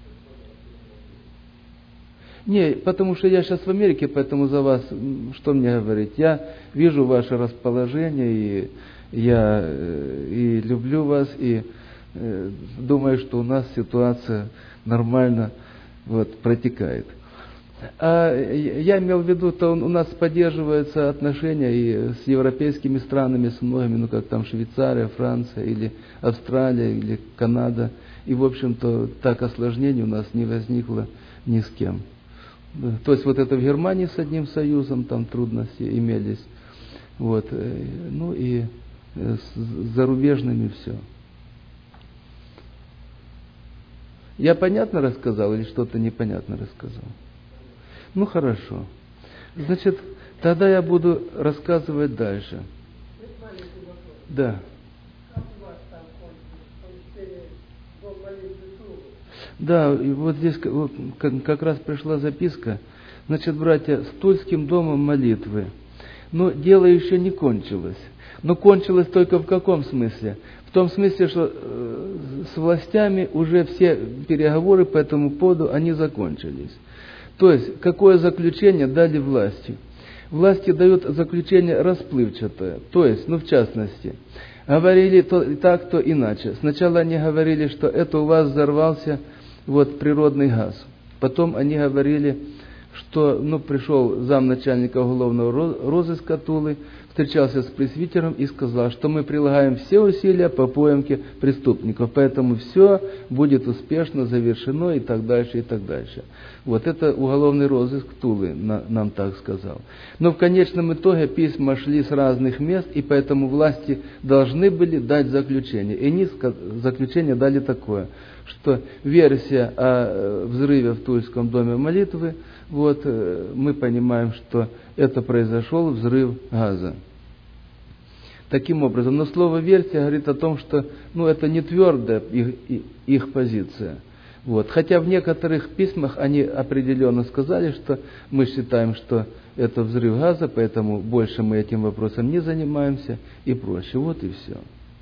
Не, потому что я сейчас в Америке, поэтому за вас, что мне говорить? Я вижу ваше расположение, и я и люблю вас, и э, думаю, что у нас ситуация нормально вот, протекает. А я имел в виду, что у нас поддерживаются отношения и с европейскими странами, с многими, ну как там Швейцария, Франция, или Австралия, или Канада. И, в общем-то, так осложнений у нас не возникло ни с кем. То есть вот это в Германии с одним союзом, там трудности имелись. Вот. Ну и с зарубежными все. Я понятно рассказал или что-то непонятно рассказал? Ну хорошо. Значит, тогда я буду рассказывать дальше. Да. Да, и вот здесь вот, как раз пришла записка. Значит, братья, с Тульским домом молитвы. Но дело еще не кончилось. Но кончилось только в каком смысле? В том смысле, что э, с властями уже все переговоры по этому поводу, они закончились. То есть, какое заключение дали власти? Власти дают заключение расплывчатое. То есть, ну в частности, говорили то так, то иначе. Сначала они говорили, что это у вас взорвался вот природный газ. Потом они говорили, что ну, пришел замначальника уголовного розыска Тулы, встречался с пресвитером и сказал, что мы прилагаем все усилия по поимке преступников, поэтому все будет успешно завершено и так дальше, и так дальше. Вот это уголовный розыск Тулы на, нам так сказал. Но в конечном итоге письма шли с разных мест, и поэтому власти должны были дать заключение. И они заключение дали такое, что версия о взрыве в Тульском доме молитвы, вот мы понимаем, что это произошел взрыв газа. Таким образом, но слово версия говорит о том, что ну, это не твердая их, их позиция. Вот. Хотя в некоторых письмах они определенно сказали, что мы считаем, что это взрыв газа, поэтому больше мы этим вопросом не занимаемся и прочее. Вот и все.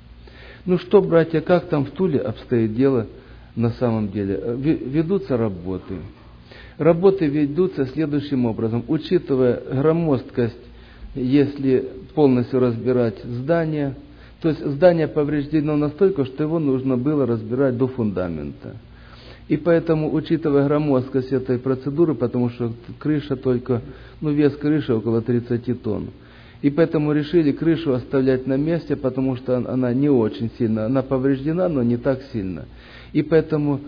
Ну что, братья, как там в Туле обстоит дело на самом деле? Ведутся работы. Работы ведутся следующим образом. Учитывая громоздкость, если полностью разбирать здание, то есть здание повреждено настолько, что его нужно было разбирать до фундамента. И поэтому, учитывая громоздкость этой процедуры, потому что крыша только, ну вес крыши около тридцать тонн, и поэтому решили крышу оставлять на месте, потому что она не очень сильно, она повреждена, но не так сильно. И поэтому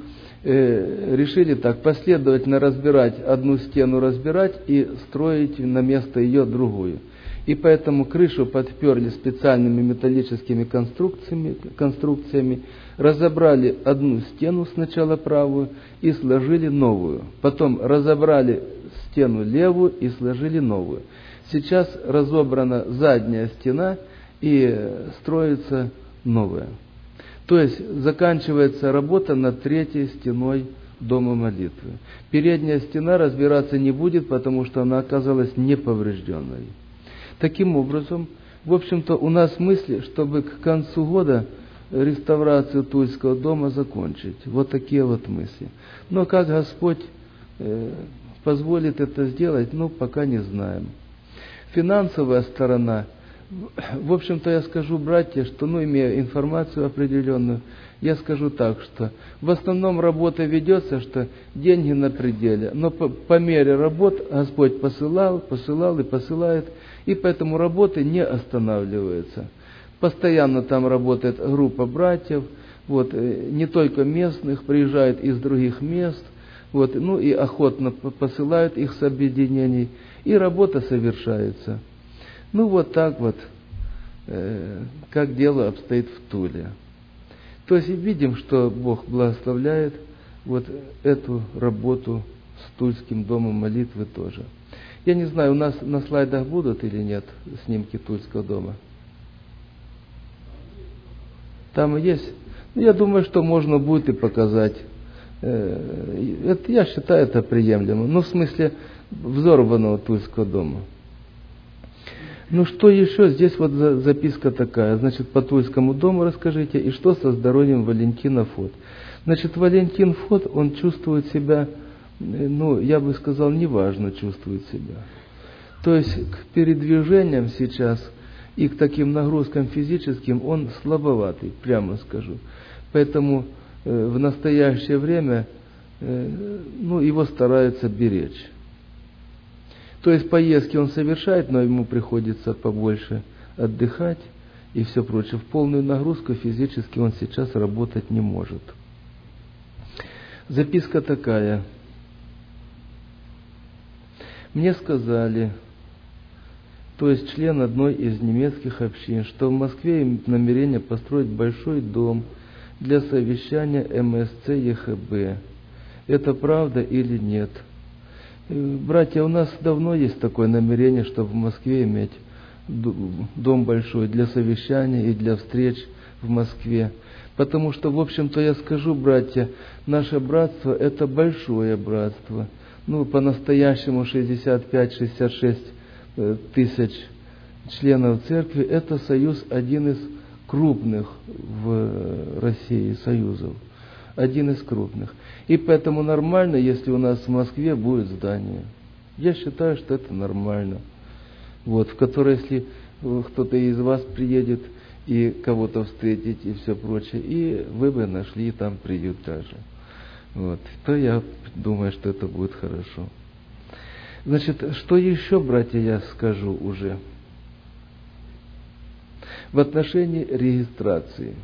э, решили так последовательно разбирать, одну стену разбирать и строить на место ее другую. И поэтому крышу подперли специальными металлическими конструкциями, конструкциями, разобрали одну стену сначала правую и сложили новую. Потом разобрали стену левую и сложили новую. Сейчас разобрана задняя стена и строится новая. То есть заканчивается работа над третьей стеной дома молитвы. Передняя стена разбираться не будет, потому что она оказалась неповрежденной. Таким образом, в общем-то, у нас мысли, чтобы к концу года реставрацию Тульского дома закончить. Вот такие вот мысли. Но как Господь э, позволит это сделать, ну, пока не знаем. Финансовая сторона, в общем-то, я скажу, братья, что, ну, имея информацию определенную, я скажу так, что в основном работа ведется, что деньги на пределе, но по, по мере работ Господь посылал, посылал и посылает, и поэтому работы не останавливаются. Постоянно там работает группа братьев, вот, не только местных, приезжают из других мест, вот, ну и охотно посылают их с объединений, и работа совершается. Ну вот так вот, э, как дело обстоит в Туле. То есть видим, что Бог благословляет вот эту работу с Тульским домом молитвы тоже. Я не знаю, у нас на слайдах будут или нет снимки Тульского дома? Там есть. Ну, я думаю, что можно будет и показать. Это, я считаю это приемлемым. Ну, в смысле взорванного Тульского дома. Ну, что еще? Здесь вот записка такая. Значит, по Тульскому дому расскажите, и что со здоровьем Валентина Фот. Значит, Валентин Фот, он чувствует себя, ну, я бы сказал, неважно чувствует себя. То есть, к передвижениям сейчас и к таким нагрузкам физическим он слабоватый, прямо скажу. Поэтому э, в настоящее время э, ну, его стараются беречь. То есть поездки он совершает, но ему приходится побольше отдыхать и все прочее. В полную нагрузку физически он сейчас работать не может. Записка такая. Мне сказали, то есть член одной из немецких общин, что в Москве имеют намерение построить большой дом для совещания эм эс цэ е ха бэ. Это правда или нет? Братья, у нас давно есть такое намерение, чтобы в Москве иметь дом большой для совещаний и для встреч в Москве. Потому что, в общем-то, я скажу, братья, наше братство – это большое братство. Ну, по-настоящему шестьдесят пять - шестьдесят шесть тысяч членов церкви – это союз, один из крупных в России союзов. Один из крупных. И поэтому нормально, если у нас в Москве будет здание. Я считаю, что это нормально. Вот, в которое, если кто-то из вас приедет и кого-то встретить и все прочее, и вы бы нашли там приют даже. Вот, то я думаю, что это будет хорошо. Значит, что еще, братья, я скажу уже? В отношении регистрации.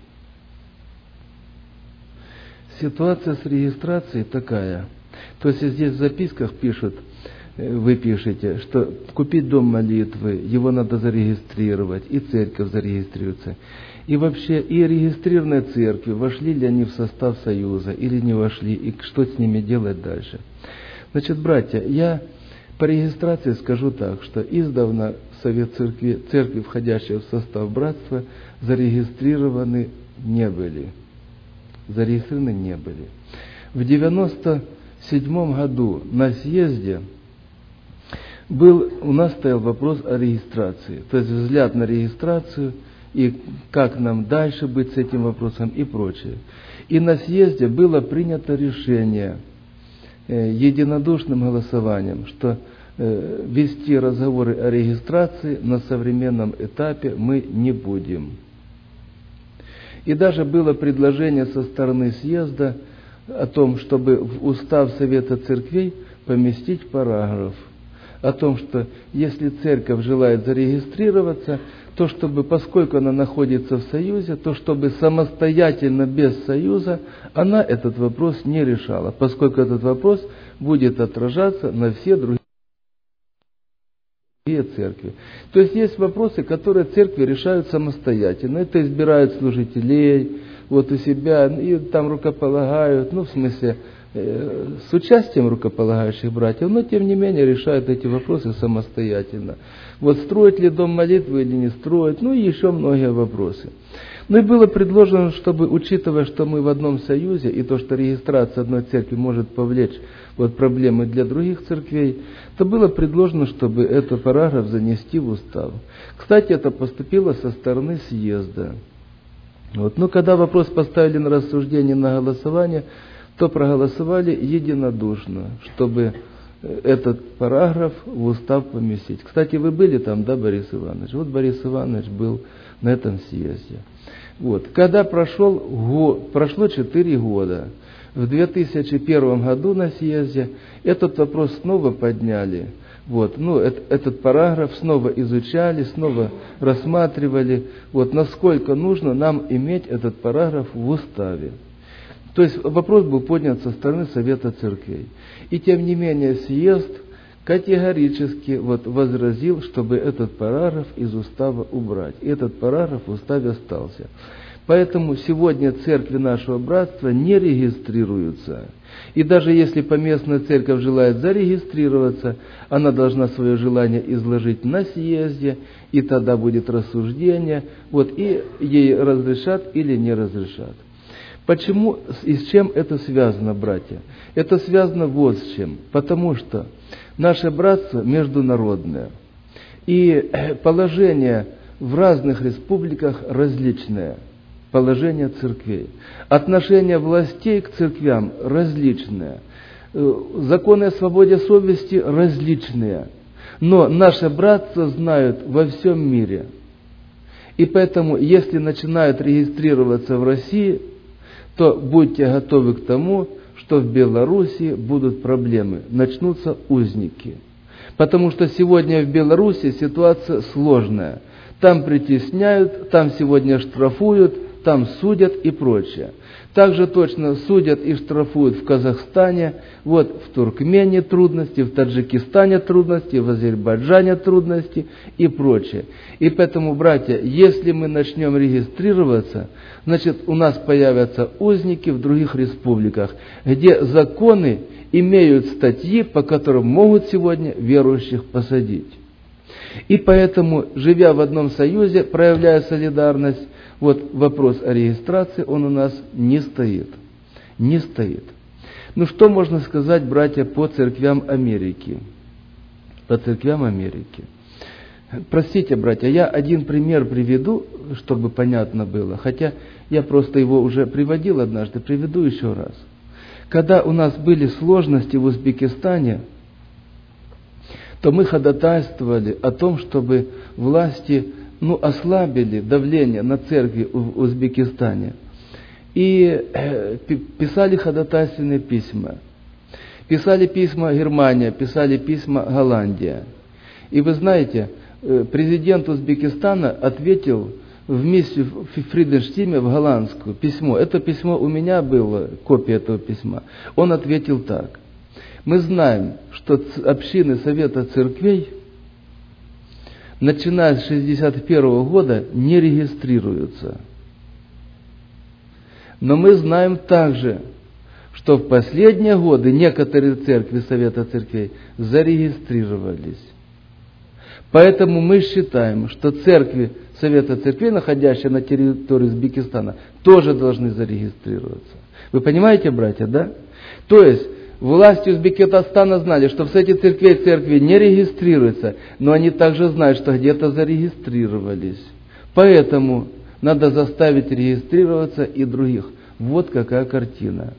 Ситуация с регистрацией такая. То есть здесь в записках пишут, вы пишете, что купить дом молитвы, его надо зарегистрировать, и церковь зарегистрируется. И вообще, и регистрированные церкви, вошли ли они в состав союза или не вошли, и что с ними делать дальше. Значит, братья, я по регистрации скажу так, что издавна Совет Церкви, церкви, входящие в состав братства, зарегистрированы не были. Зарегистрированы не были. В девяносто седьмом году на съезде был, у нас стоял вопрос о регистрации. То есть взгляд на регистрацию и как нам дальше быть с этим вопросом и прочее. И на съезде было принято решение э, единодушным голосованием, что э, вести разговоры о регистрации на современном этапе мы не будем. И даже было предложение со стороны съезда о том, чтобы в устав Совета Церквей поместить параграф о том, что если церковь желает зарегистрироваться, то чтобы, поскольку она находится в союзе, то чтобы самостоятельно, без союза, она этот вопрос не решала, поскольку этот вопрос будет отражаться на все другие церкви. То есть есть вопросы, которые церкви решают самостоятельно. Это избирают служителей, вот у себя, и там рукополагают, ну в смысле, э, с участием рукополагающих братьев, но тем не менее решают эти вопросы самостоятельно. Вот строить ли дом молитвы или не строить, ну и еще многие вопросы. Ну и было предложено, чтобы, учитывая, что мы в одном союзе, и то, что регистрация одной церкви может повлечь вот проблемы для других церквей, то было предложено, чтобы этот параграф занести в устав. Кстати, это поступило со стороны съезда. Вот. Но когда вопрос поставили на рассуждение, на голосование, то проголосовали единодушно, чтобы этот параграф в устав поместить. Кстати, вы были там, да, Борис Иванович? Вот Борис Иванович был на этом съезде. Вот. Когда прошел год, прошло четыре года, в две тысячи первом году на съезде этот вопрос снова подняли. Вот. Ну, это, этот параграф снова изучали, снова рассматривали, вот, насколько нужно нам иметь этот параграф в уставе. То есть вопрос был поднят со стороны Совета Церквей. И тем не менее съезд категорически вот возразил, чтобы этот параграф из устава убрать. И этот параграф в уставе остался. Поэтому сегодня церкви нашего братства не регистрируются. И даже если поместная церковь желает зарегистрироваться, она должна свое желание изложить на съезде, и тогда будет рассуждение, вот, и ей разрешат или не разрешат. Почему и с чем это связано, братья? Это связано вот с чем. Потому что наше братство международное. И положение в разных республиках различное. Положение церквей. Отношение властей к церквям различное. Законы о свободе совести различные. Но наше братство знают во всем мире. И поэтому, если начинают регистрироваться в России, то будьте готовы к тому, что в Беларуси будут проблемы, начнутся узники. Потому что сегодня в Беларуси ситуация сложная. Там притесняют, там сегодня штрафуют, там судят и прочее. Также точно судят и штрафуют в Казахстане, вот в Туркмении трудности, в Таджикистане трудности, в Азербайджане трудности и прочее. И поэтому, братья, если мы начнем регистрироваться, значит, у нас появятся узники в других республиках, где законы имеют статьи, по которым могут сегодня верующих посадить. И поэтому, живя в одном союзе, проявляя солидарность, вот вопрос о регистрации, он у нас не стоит. Не стоит. Ну что можно сказать, братья, по церквям Америки? По церквям Америки. Простите, братья, я один пример приведу, чтобы понятно было, хотя я просто его уже приводил однажды, приведу еще раз. Когда у нас были сложности в Узбекистане, то мы ходатайствовали о том, чтобы власти ну, ослабили давление на церкви в Узбекистане. И э, писали ходатайственные письма. Писали письма Германия, писали письма Голландия. И вы знаете, э, президент Узбекистана ответил в миссию в Фриденштиме, в голландскую, письмо. Это письмо у меня было, копия этого письма. Он ответил так. Мы знаем, что общины Совета Церквей, начиная с шестьдесят первого года, не регистрируются. Но мы знаем также, что в последние годы некоторые церкви Совета Церквей зарегистрировались. Поэтому мы считаем, что церкви Совета Церквей, находящиеся на территории Узбекистана, тоже должны зарегистрироваться. Вы понимаете, братья, да? То есть, власти Узбекистана знали, что в Совете Церквей церкви не регистрируются, но они также знают, что где-то зарегистрировались. Поэтому надо заставить регистрироваться и других. Вот какая картина.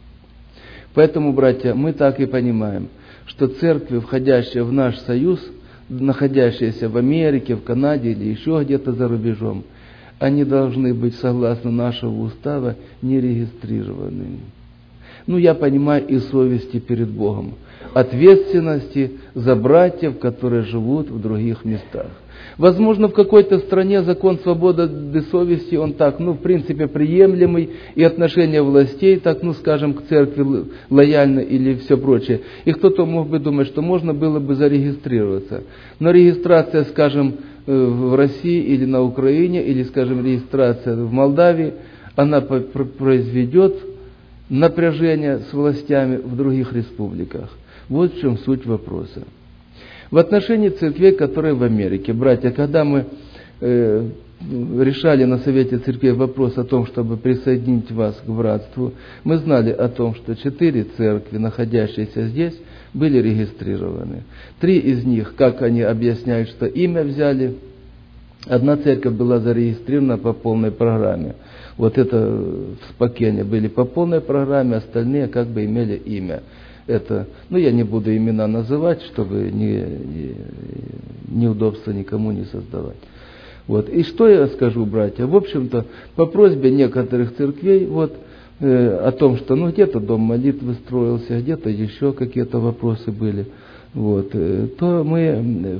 Поэтому, братья, мы так и понимаем, что церкви, входящие в наш союз, находящиеся в Америке, в Канаде или еще где-то за рубежом, они должны быть, согласно нашего устава, не регистрированными. Ну, я понимаю и совести перед Богом, ответственности за братьев, которые живут в других местах. Возможно, в какой-то стране закон свободы совести, он так, ну, в принципе, приемлемый, и отношение властей, так, ну, скажем, к церкви лояльно или все прочее. И кто-то мог бы думать, что можно было бы зарегистрироваться. Но регистрация, скажем, в России или на Украине, или, скажем, регистрация в Молдавии, она произведет напряжение с властями в других республиках. Вот в чем суть вопроса. В отношении церквей, которые в Америке, братья, когда мы э, решали на Совете Церквей вопрос о том, чтобы присоединить вас к братству, мы знали о том, что четыре церкви, находящиеся здесь, были регистрированы. Три из них, как они объясняют, что имя взяли, одна церковь была зарегистрирована по полной программе. Вот это в Спокене были по полной программе, остальные как бы имели имя. Это, ну, я не буду имена называть, чтобы не, не, неудобства никому не создавать. Вот. И что я скажу, братья? В общем-то, по просьбе некоторых церквей, вот, э, о том, что ну, где-то дом молитвы строился, где-то еще какие-то вопросы были, вот, э, то мы э,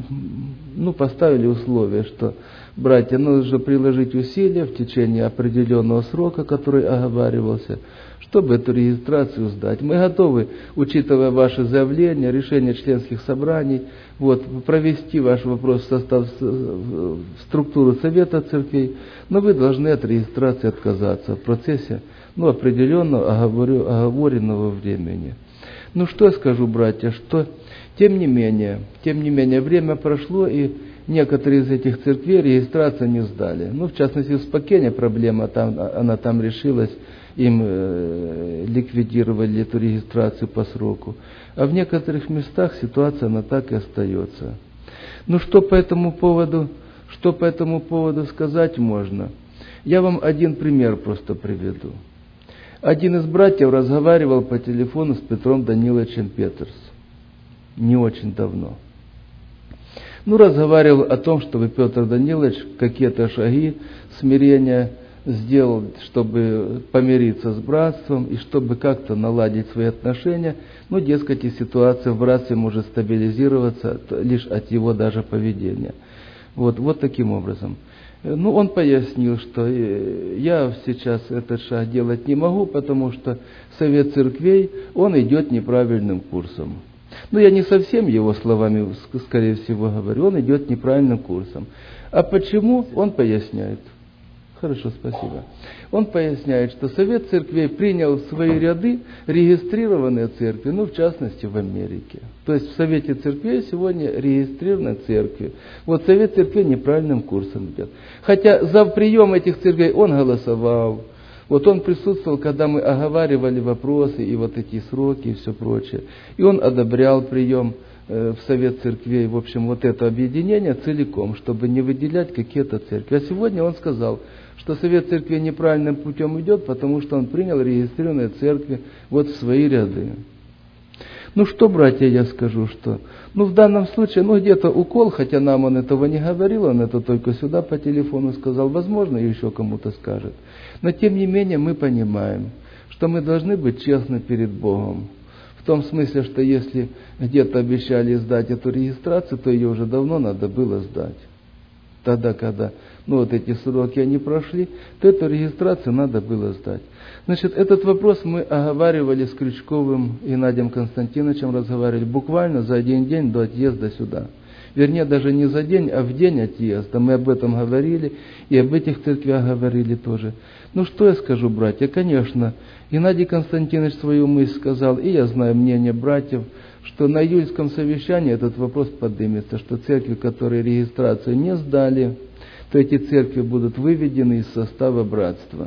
ну, поставили условие, что, братья, нужно приложить усилия в течение определенного срока, который оговаривался, чтобы эту регистрацию сдать. Мы готовы, учитывая ваши заявления, решения членских собраний, вот, провести ваш вопрос в состав, в структуру Совета Церквей, но вы должны от регистрации отказаться в процессе ну, определенного оговоренного времени. Ну что я скажу, братья, что тем не менее, тем не менее, время прошло, и некоторые из этих церквей регистрацию не сдали. Ну, в частности, в Спокене проблема, там, она там решилась, им э, ликвидировали эту регистрацию по сроку. А в некоторых местах ситуация она так и остается. Ну что по этому поводу, что по этому поводу сказать можно? Я вам один пример просто приведу. Один из братьев разговаривал по телефону с Петром Даниловичем Петерс. Не очень давно. Ну, разговаривал о том, чтобы Петр Данилович какие-то шаги смирения сделал, чтобы помириться с братством и чтобы как-то наладить свои отношения. Ну, дескать, и ситуация в братстве может стабилизироваться лишь от его даже поведения. Вот, вот таким образом. Ну, он пояснил, что я сейчас этот шаг делать не могу, потому что Совет Церквей, он идет неправильным курсом. Ну, я не совсем его словами, скорее всего, говорю, он идет неправильным курсом. А почему, он поясняет. Хорошо, спасибо. Он поясняет, что Совет Церквей принял в свои ряды регистрированные церкви, ну, в частности, в Америке. То есть в Совете Церквей сегодня регистрированы церкви. Вот Совет Церквей неправильным курсом идет. Хотя за прием этих церквей он голосовал. Вот он присутствовал, когда мы оговаривали вопросы и вот эти сроки и все прочее. И он одобрял прием в Совет Церквей, в общем, вот это объединение целиком, чтобы не выделять какие-то церкви. А сегодня он сказал, что Совет Церквей неправильным путем идет, потому что он принял регистрированные церкви вот в свои ряды. Ну что, братья, я скажу, что... Ну, в данном случае, ну, где-то укол, хотя нам он этого не говорил, он это только сюда по телефону сказал, возможно, еще кому-то скажет. Но, тем не менее, мы понимаем, что мы должны быть честны перед Богом. В том смысле, что если где-то обещали сдать эту регистрацию, то ее уже давно надо было сдать. Тогда, когда ну, вот эти сроки они прошли, то эту регистрацию надо было сдать. Значит, этот вопрос мы оговаривали с Крючковым и Геннадием Константиновичем, разговаривали буквально за один день до отъезда сюда. Вернее, даже не за день, а в день отъезда. Мы об этом говорили, и об этих церквях говорили тоже. Ну, что я скажу, братья? Конечно, Геннадий Константинович свою мысль сказал, и я знаю мнение братьев, что на июльском совещании этот вопрос поднимется, что церкви, которые регистрацию не сдали, то эти церкви будут выведены из состава братства.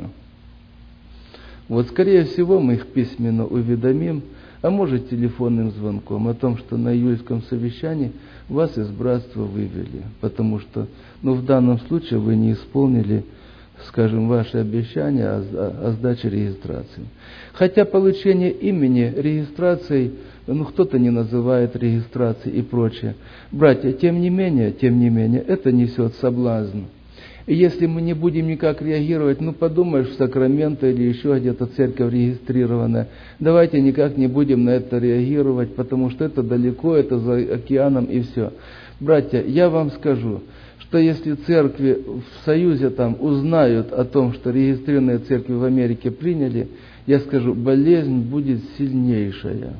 Вот, скорее всего, мы их письменно уведомим, а может телефонным звонком о том, что на июльском совещании вас из братства вывели, потому что, ну, в данном случае вы не исполнили, скажем, ваши обещания о, о сдаче регистрации. Хотя получение имени регистрацией, ну, кто-то не называет регистрацией и прочее. Братья, тем не менее, тем не менее, это несет соблазн. И если мы не будем никак реагировать, ну, подумаешь, в Сакраменто или еще где-то церковь регистрированная, давайте никак не будем на это реагировать, потому что это далеко, это за океаном и все. Братья, я вам скажу, что если церкви в Союзе там узнают о том, что регистрированные церкви в Америке приняли, я скажу, болезнь будет сильнейшая.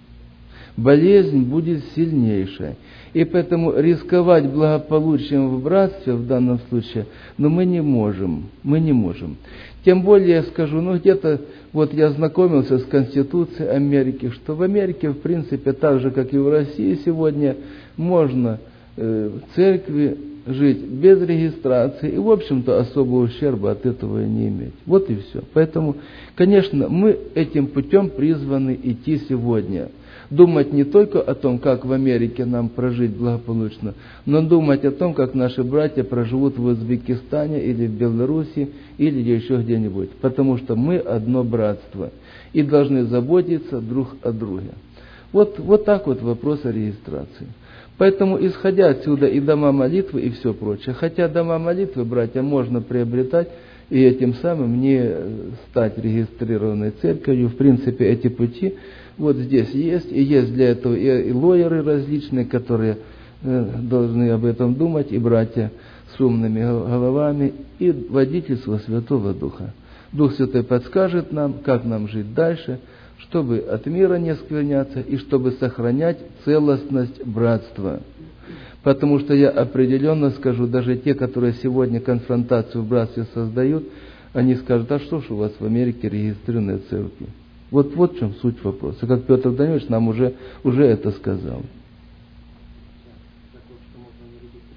Болезнь будет сильнейшая. И поэтому рисковать благополучием в братстве в данном случае, но мы не можем, мы не можем. Тем более я скажу, ну где-то, вот я знакомился с Конституцией Америки, что в Америке, в принципе, так же, как и в России сегодня, можно э, в церкви жить без регистрации и, в общем-то, особого ущерба от этого и не иметь. Вот и все. Поэтому, конечно, мы этим путем призваны идти сегодня. Думать не только о том, как в Америке нам прожить благополучно, но думать о том, как наши братья проживут в Узбекистане или в Беларуси или еще где-нибудь. Потому что мы одно братство и должны заботиться друг о друге. Вот, вот так вот вопрос о регистрации. Поэтому, исходя отсюда и дома молитвы, и все прочее, хотя дома молитвы, братья, можно приобретать, и этим самым не стать регистрированной церковью, в принципе, эти пути вот здесь есть, и есть для этого и, и лоеры различные, которые э, должны об этом думать, и братья с умными головами, и водительство Святого Духа. Дух Святой подскажет нам, как нам жить дальше, чтобы от мира не скверняться, и чтобы сохранять целостность братства. Потому что я определенно скажу, даже те, которые сегодня конфронтацию в братстве создают, они скажут, а что ж у вас в Америке регистрированные церкви? Вот, вот в чем суть вопроса. Как Петр Данилович нам уже, уже это сказал.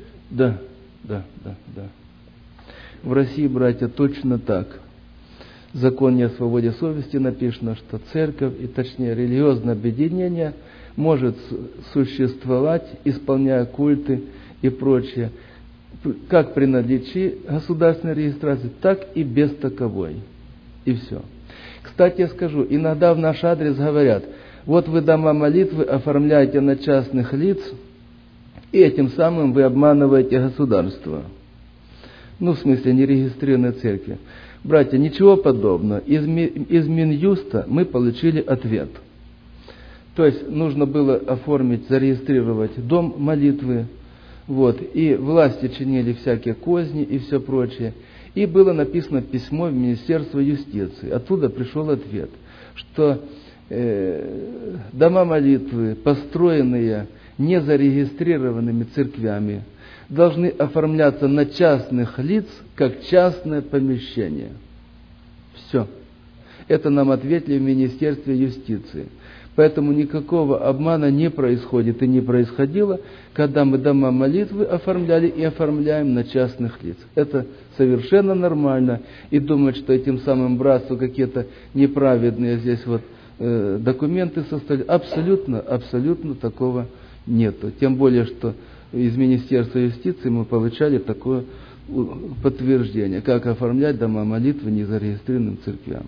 Да, да, да, да. В России, братья, точно так. в законе о свободе совести написано, что церковь, и точнее религиозное объединение, может существовать, исполняя культы и прочее, как при наличии государственной регистрации, так и без таковой. И все. Кстати, я скажу, иногда в наш адрес говорят: вот вы дома молитвы оформляете на частных лиц, и этим самым вы обманываете государство. Ну, в смысле, нерегистрированной церкви. Братья, ничего подобного. Из, из Минюста мы получили ответ. То есть, нужно было оформить, зарегистрировать дом молитвы, вот, и власти чинили всякие козни и все прочее. И было написано письмо в Министерство юстиции. Оттуда пришел ответ, что э, дома молитвы, построенные незарегистрированными церквями, должны оформляться на частных лиц, как частное помещение. Все. Это нам ответили в Министерстве юстиции. Поэтому никакого обмана не происходит и не происходило, когда мы дома молитвы оформляли и оформляем на частных лиц. Это совершенно нормально. И думать, что этим самым братству какие-то неправедные здесь вот э, документы составили, абсолютно, абсолютно такого нету. Тем более, что из Министерства юстиции мы получали такое подтверждение, как оформлять дома молитвы незарегистрированным церквям.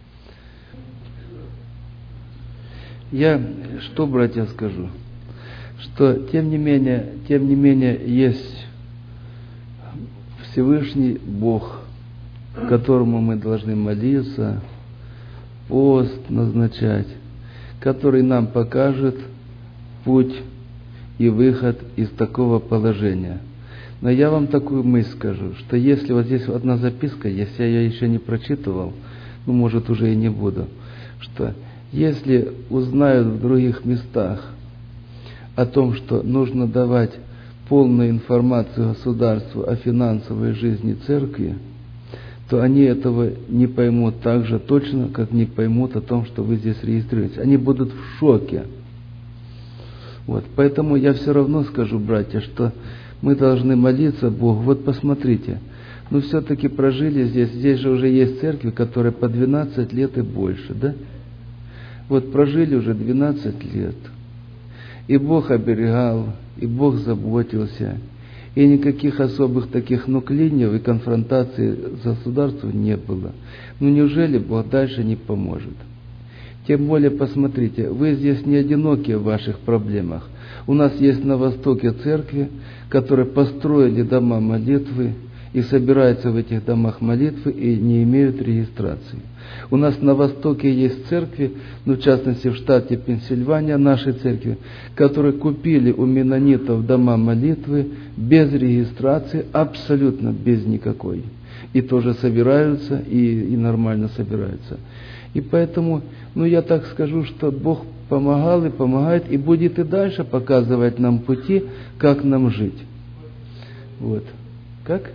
Я что, братья, скажу, что тем не менее, тем не менее есть Всевышний Бог, которому мы должны молиться, пост назначать, который нам покажет путь и выход из такого положения. Но я вам такую мысль скажу, что если вот здесь одна записка, если я ее еще не прочитывал, ну, может, уже и не буду, что если узнают в других местах о том, что нужно давать полную информацию государству о финансовой жизни церкви, то они этого не поймут так же точно, как не поймут о том, что вы здесь регистрируетесь. Они будут в шоке. Вот. Поэтому я все равно скажу, братья, что мы должны молиться Богу. Вот посмотрите, ну все-таки прожили здесь, здесь же уже есть церкви, которые по двенадцать лет и больше, да? Вот прожили уже двенадцать лет, и Бог оберегал, и Бог заботился, и никаких особых таких нуклинов и конфронтаций с государством не было. Ну неужели Бог дальше не поможет? Тем более, посмотрите, вы здесь не одиноки в ваших проблемах. У нас есть на Востоке церкви, которые построили дома молитвы и собираются в этих домах молитвы и не имеют регистрации. У нас на Востоке есть церкви, ну, в частности в штате Пенсильвания, нашей церкви, которые купили у меннонитов дома молитвы без регистрации, абсолютно без никакой. И тоже собираются, и, и нормально собираются. И поэтому, ну, я так скажу, что Бог помогал и помогает, и будет и дальше показывать нам пути, как нам жить. Вот. Как?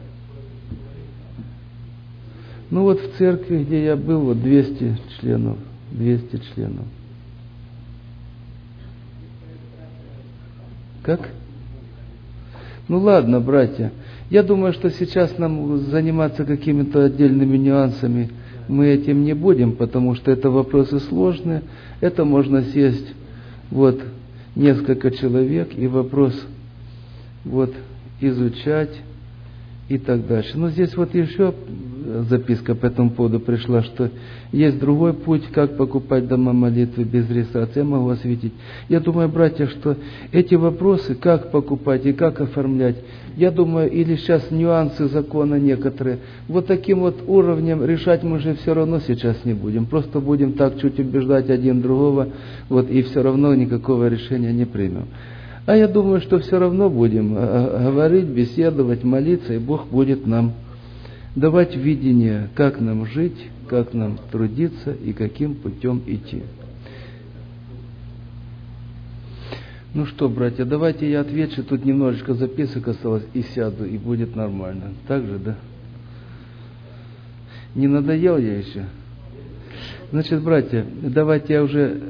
Ну вот в церкви, где я был, вот двести членов, двести членов. Как? Ну ладно, братья, я думаю, что сейчас нам заниматься какими-то отдельными нюансами мы этим не будем, потому что это вопросы сложные, это можно сесть вот несколько человек и вопрос вот изучать и так дальше. Но здесь вот еще записка по этому поводу пришла, что есть другой путь, как покупать дома молитвы без регистрации. Я могу осветить. Я думаю, братья, что эти вопросы, как покупать и как оформлять, я думаю, или сейчас нюансы закона некоторые, вот таким вот уровнем решать мы же все равно сейчас не будем. Просто будем так чуть убеждать один другого, вот, и все равно никакого решения не примем. А я думаю, что все равно будем говорить, беседовать, молиться, и Бог будет нам давать видение, как нам жить, как нам трудиться и каким путем идти. Ну что, братья, давайте я отвечу, тут немножечко записок осталось, и сяду, и будет нормально. Так же, да? Не надоел я еще? Значит, братья, давайте я уже...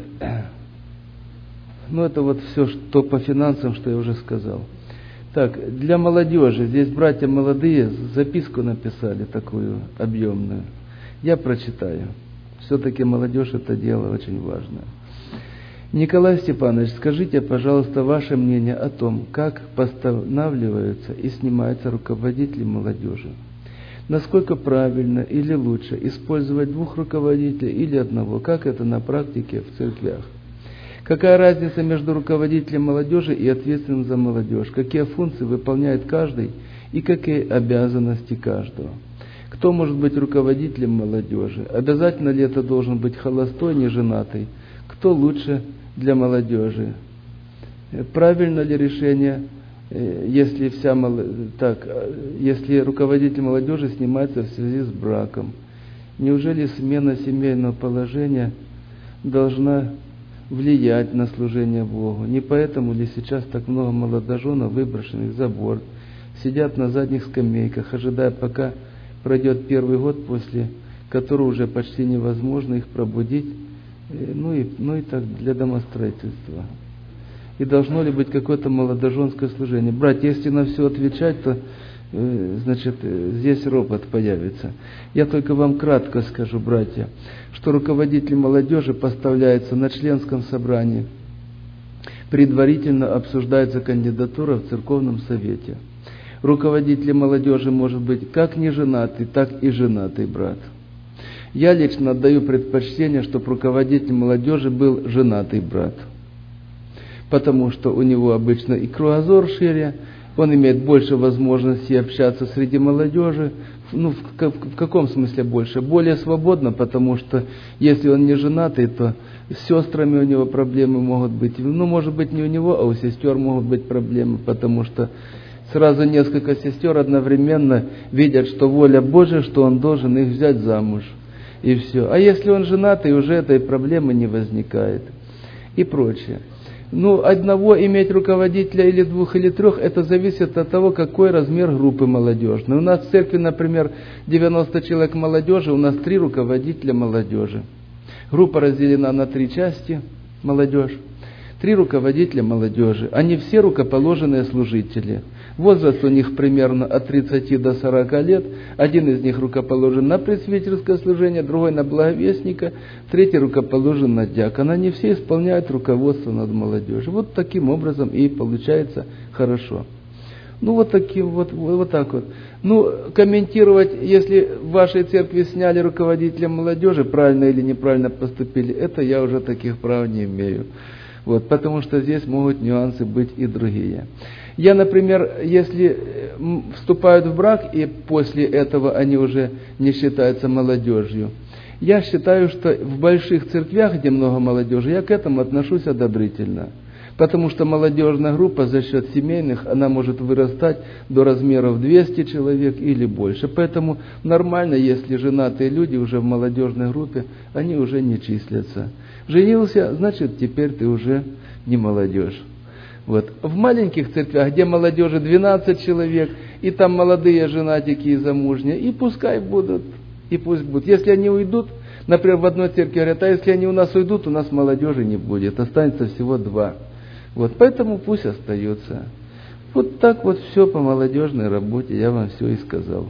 Ну, это вот все, что по финансам, что я уже сказал. Так, для молодежи, здесь братья молодые записку написали такую объемную. Я прочитаю. Все-таки молодежь это дело очень важное. Николай Степанович, скажите, пожалуйста, ваше мнение о том, как постанавливаются и снимаются руководители молодежи. Насколько правильно или лучше использовать двух руководителей или одного? Как это на практике в церквях? Какая разница между руководителем молодежи и ответственным за молодежь? Какие функции выполняет каждый и какие обязанности каждого? Кто может быть руководителем молодежи? Обязательно ли это должен быть холостой, неженатый? Кто лучше для молодежи? Правильно ли решение, если, вся, так, если руководитель молодежи снимается в связи с браком? Неужели смена семейного положения должна влиять на служение Богу? Не поэтому ли сейчас так много молодоженов, выброшенных за борт, сидят на задних скамейках, ожидая, пока пройдет первый год, после которого уже почти невозможно их пробудить, ну и, ну и так для домостроительства? И должно ли быть какое-то молодоженское служение? Братья, если на все отвечать, то значит, здесь ропот появится. Я только вам кратко скажу, братья, что руководитель молодежи поставляется на членском собрании. Предварительно обсуждается кандидатура в церковном совете. Руководитель молодежи может быть как неженатый, так и женатый брат. Я лично отдаю предпочтение, чтобы руководитель молодежи был женатый брат. Потому что у него обычно и кругозор шире, он имеет больше возможностей общаться среди молодежи. Ну, в, в, в каком смысле больше? Более свободно, потому что если он не женатый, то с сестрами у него проблемы могут быть. Ну, может быть, не у него, а у сестер могут быть проблемы, потому что сразу несколько сестер одновременно видят, что воля Божия, что он должен их взять замуж. И все. А если он женатый, уже этой проблемы не возникает. И прочее. Ну, одного иметь руководителя или двух, или трех, это зависит от того, какой размер группы молодежной. У нас в церкви, например, девяносто человек молодежи, у нас три руководителя молодежи. Группа разделена на три части, молодежь. Три руководителя молодежи. Они все рукоположенные служители. Возраст у них примерно от тридцати до сорока лет. Один из них рукоположен на пресвитерское служение, другой на благовестника, третий рукоположен на диакона. Они все исполняют руководство над молодежью. Вот таким образом и получается хорошо. Ну, вот, таким, вот, вот так вот. Ну, комментировать, если в вашей церкви сняли руководителя молодежи, правильно или неправильно поступили, это я уже таких прав не имею. Вот, потому что здесь могут нюансы быть и другие. Я, например, если вступают в брак, и после этого они уже не считаются молодежью, я считаю, что в больших церквях, где много молодежи, я к этому отношусь одобрительно. Потому что молодежная группа за счет семейных, она может вырастать до размеров двести человек или больше. Поэтому нормально, если женатые люди уже в молодежной группе, они уже не числятся. Женился, значит, теперь ты уже не молодежь. Вот. В маленьких церквях, где молодежи двенадцать человек, и там молодые женатики и замужние, и пускай будут, и пусть будут. Если они уйдут, например, в одной церкви говорят, а если они у нас уйдут, у нас молодежи не будет, останется всего два. Вот, поэтому пусть остаются. Вот так вот все по молодежной работе, я вам все и сказал.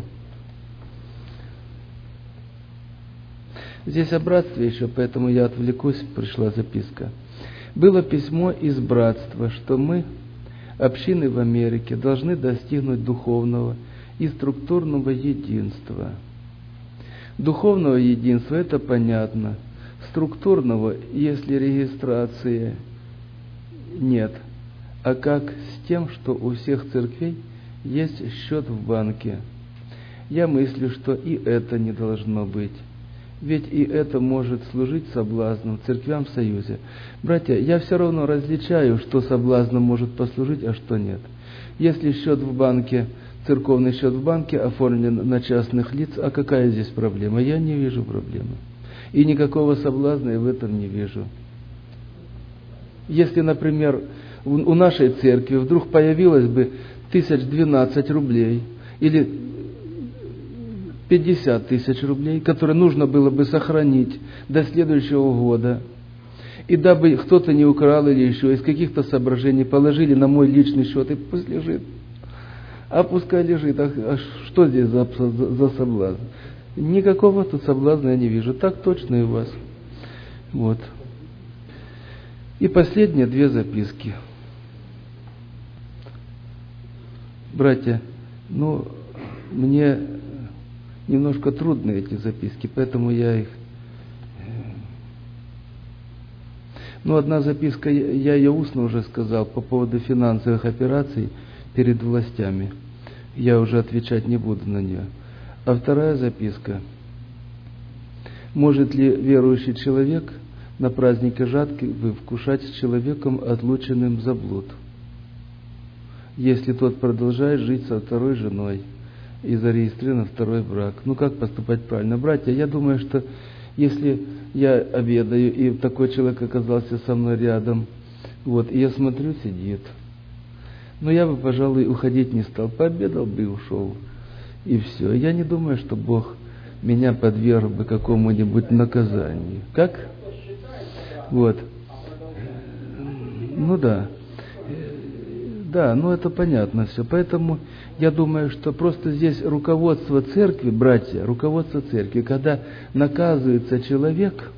Здесь о братстве еще, поэтому я отвлекусь, пришла записка. Было письмо из братства, что мы, общины в Америке, должны достигнуть духовного и структурного единства. Духовного единства, это понятно. Структурного, если регистрации нет. А как с тем, что у всех церквей есть счет в банке? Я мыслю, что и это не должно быть. Ведь и это может служить соблазном церквям в Союзе. Братья, я все равно различаю, что соблазном может послужить, а что нет. Если счет в банке, церковный счет в банке оформлен на частных лиц, а какая здесь проблема? Я не вижу проблемы. И никакого соблазна я в этом не вижу. Если, например, у нашей церкви вдруг появилось бы тысяч двенадцать рублей или пятьдесят тысяч рублей, которые нужно было бы сохранить до следующего года, и дабы кто-то не украл или еще из каких-то соображений положили на мой личный счет, и пусть лежит. А пускай лежит. А, а что здесь за, за, за соблазн? Никакого тут соблазна я не вижу. Так точно и у вас. Вот. И последние две записки. Братья, ну, мне немножко трудны эти записки, поэтому я их... Ну, одна записка, я ее устно уже сказал, по поводу финансовых операций перед властями. Я уже отвечать не буду на нее. А вторая записка. Может ли верующий человек на празднике жатвы вкушать с человеком, отлученным за блуд, если тот продолжает жить со второй женой и зарегистрирован второй брак? Ну, как поступать правильно? Братья, я думаю, что если я обедаю, и такой человек оказался со мной рядом, вот, и я смотрю, сидит, но я бы, пожалуй, уходить не стал, пообедал бы и ушел, и все. Я не думаю, что Бог меня подверг бы какому-нибудь наказанию. Как? Вот. Ну да. Да, ну это понятно все. Поэтому я думаю, что просто здесь руководство церкви, братья, руководство церкви, когда наказывается человек,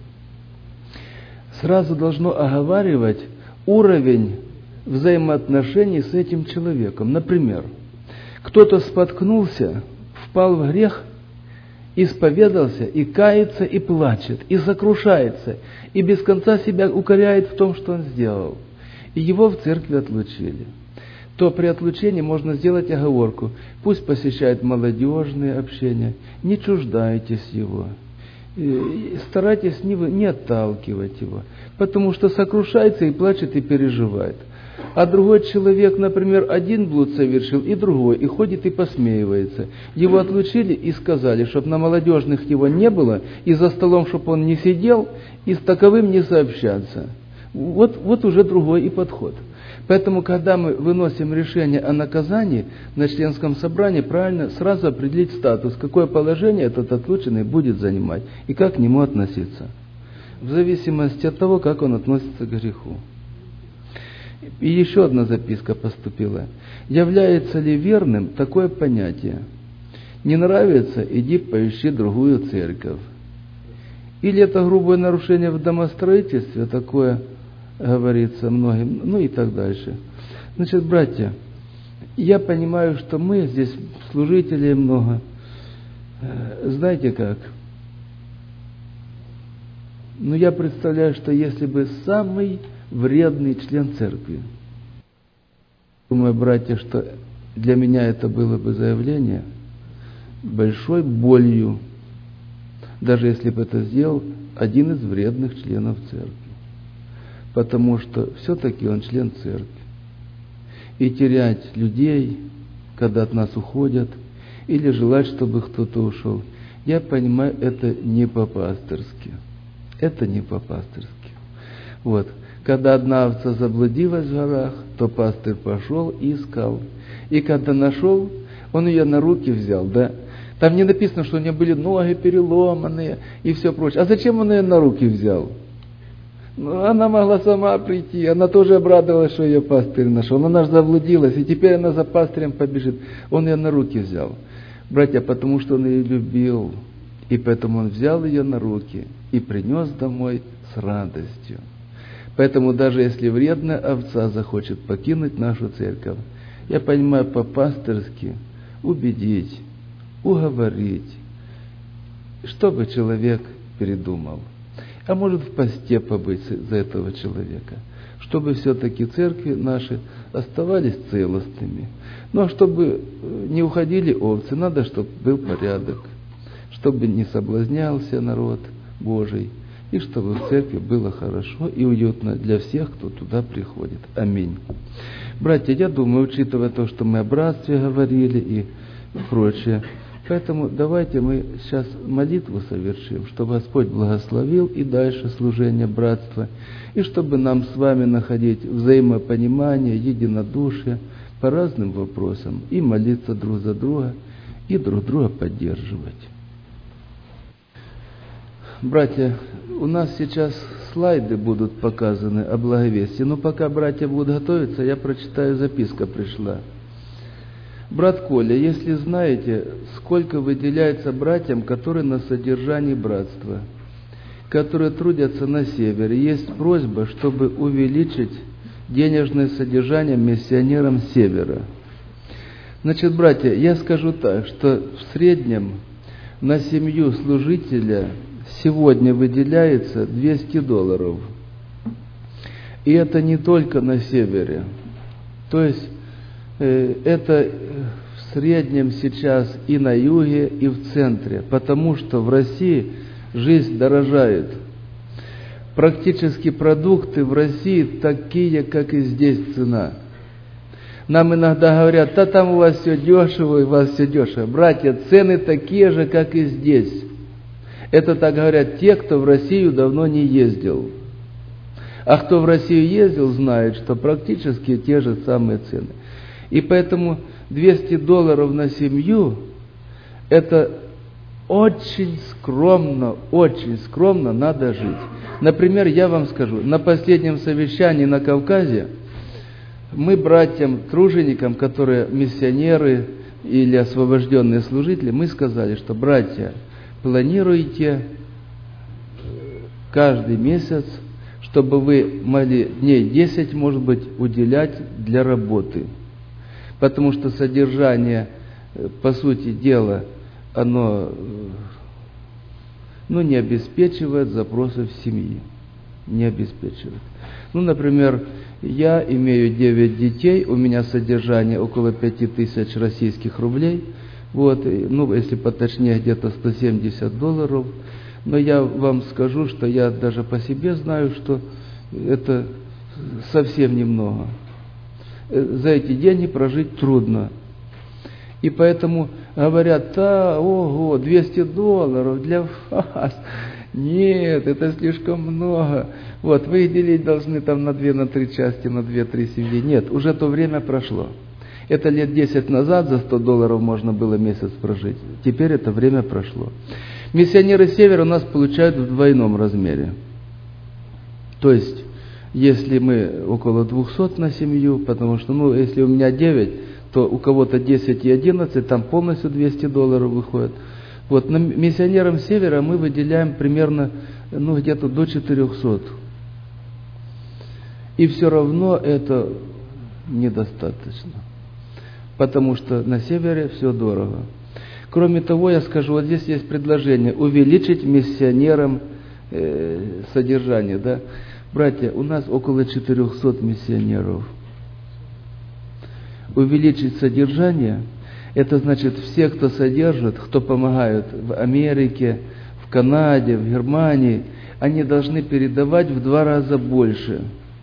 сразу должно оговаривать уровень взаимоотношений с этим человеком. Например, кто-то споткнулся, впал в грех, исповедался и кается, и плачет, и сокрушается, и без конца себя укоряет в том, что он сделал. И его в церкви отлучили. То при отлучении можно сделать оговорку. Пусть посещает молодежные общения, не чуждайтесь его, старайтесь не отталкивать его, потому что сокрушается и плачет, и переживает. А другой человек, например, один блуд совершил, и другой, и ходит и посмеивается. Его отлучили и сказали, чтобы на молодежных его не было, и за столом, чтобы он не сидел, и с таковым не сообщаться. Вот, вот уже другой и подход. Поэтому, когда мы выносим решение о наказании на членском собрании, правильно сразу определить статус, какое положение этот отлученный будет занимать, и как к нему относиться, в зависимости от того, как он относится к греху. И еще одна записка поступила. Является ли верным такое понятие? Не нравится, иди поищи другую церковь. Или это грубое нарушение в домостроительстве, такое говорится многим, ну и так дальше. Значит, братья, я понимаю, что мы здесь служителей много. Знаете как? Ну, я представляю, что если бы самый вредный член церкви, думаю, братья, что для меня это было бы заявление большой болью, даже если бы это сделал один из вредных членов церкви. Потому что все-таки он член церкви. И терять людей, когда от нас уходят, или желать, чтобы кто-то ушел, я понимаю, это не по-пасторски. Это не по-пасторски. Вот. Когда одна овца заблудилась в горах, то пастырь пошел и искал. И когда нашел, он ее на руки взял, да? Там не написано, что у нее были ноги переломанные и все прочее. А зачем он ее на руки взял? Ну, она могла сама прийти, она тоже обрадовалась, что ее пастырь нашел. Она же заблудилась, и теперь она за пастырем побежит. Он ее на руки взял. Братья, потому что он ее любил, и поэтому он взял ее на руки и принес домой с радостью. Поэтому даже если вредная овца захочет покинуть нашу церковь, я понимаю, по-пасторски убедить, уговорить, чтобы человек передумал. А может в посте побыть за этого человека, чтобы все-таки церкви наши оставались целостными. Ну а чтобы не уходили овцы, надо, чтобы был порядок, чтобы не соблазнялся народ Божий, и чтобы в церкви было хорошо и уютно для всех, кто туда приходит. Аминь. Братья, я думаю, учитывая то, что мы о братстве говорили и прочее, поэтому давайте мы сейчас молитву совершим, чтобы Господь благословил и дальше служение братства, и чтобы нам с вами находить взаимопонимание, единодушие по разным вопросам, и молиться друг за друга, и друг друга поддерживать. Братья, у нас сейчас слайды будут показаны о благовестии, но пока братья будут готовиться, я прочитаю, записка пришла. Брат Коля, если знаете, сколько выделяется братьям, которые на содержании братства, которые трудятся на севере, есть просьба, чтобы увеличить денежное содержание миссионерам севера. Значит, братья, я скажу так, что в среднем на семью служителя сегодня выделяется двести долларов. И это не только на севере. То есть э, это в среднем сейчас и на юге, и в центре, потому что в России жизнь дорожает. Практически продукты в России такие, как и здесь цена. Нам иногда говорят, да там у вас все дешево, и у вас все дешево. Братья, цены такие же, как и здесь. Это так говорят те, кто в Россию давно не ездил. А кто в Россию ездил, знает, что практически те же самые цены. И поэтому двести долларов на семью – это очень скромно, очень скромно надо жить. Например, я вам скажу, на последнем совещании на Кавказе мы братьям, труженикам, которые миссионеры или освобожденные служители, мы сказали, что, братья, планируйте каждый месяц, чтобы вы могли дней десять, может быть, уделять для работы. Потому что содержание, по сути дела, оно ну, не обеспечивает запросов семьи. Не обеспечивает. Ну, например, я имею девять детей, у меня содержание около пяти тысяч российских рублей. Вот, ну, если поточнее, где-то сто семьдесят долларов. Но я вам скажу, что я даже по себе знаю, что это совсем немного. За эти деньги прожить трудно. И поэтому говорят, да, ого, двести долларов для вас. Нет, это слишком много. Вот, вы их делить должны там на две, на три части, на две-три семьи. Нет, уже то время прошло. Это лет десять назад за сто долларов можно было месяц прожить. Теперь это время прошло. Миссионеры севера у нас получают в двойном размере. То есть, если мы около двухсот на семью, потому что, ну, если у меня девять, то у кого-то десять и одиннадцать, там полностью двести долларов выходит. Вот, на миссионерам севера мы выделяем примерно, ну, где-то до четырехсот. И все равно это недостаточно. Потому что на севере все дорого. Кроме того, я скажу, вот здесь есть предложение увеличить миссионерам э, содержание. Да? Братья, у нас около четырехсот миссионеров. Увеличить содержание, это значит все, кто содержит, кто помогает в Америке, в Канаде, в Германии, они должны передавать в два раза больше.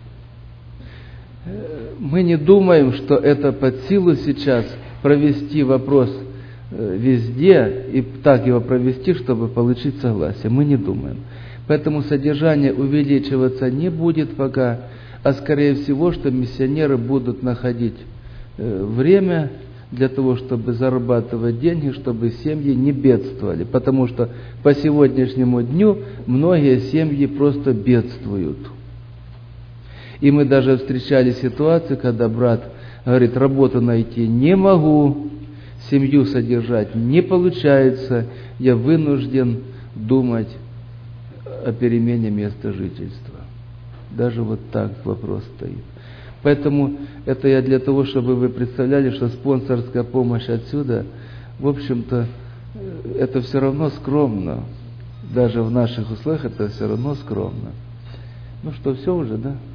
Мы не думаем, что это под силу сейчас провести вопрос везде и так его провести, чтобы получить согласие. Мы не думаем. Поэтому содержание увеличиваться не будет пока, а скорее всего, что миссионеры будут находить время для того, чтобы зарабатывать деньги, чтобы семьи не бедствовали. Потому что по сегодняшнему дню многие семьи просто бедствуют. И мы даже встречали ситуацию, когда брат говорит, работу найти не могу, семью содержать не получается, я вынужден думать о перемене места жительства. Даже вот так вопрос стоит. Поэтому это я для того, чтобы вы представляли, что спонсорская помощь отсюда, в общем-то, это все равно скромно. Даже в наших условиях это все равно скромно. Ну что, все уже, да?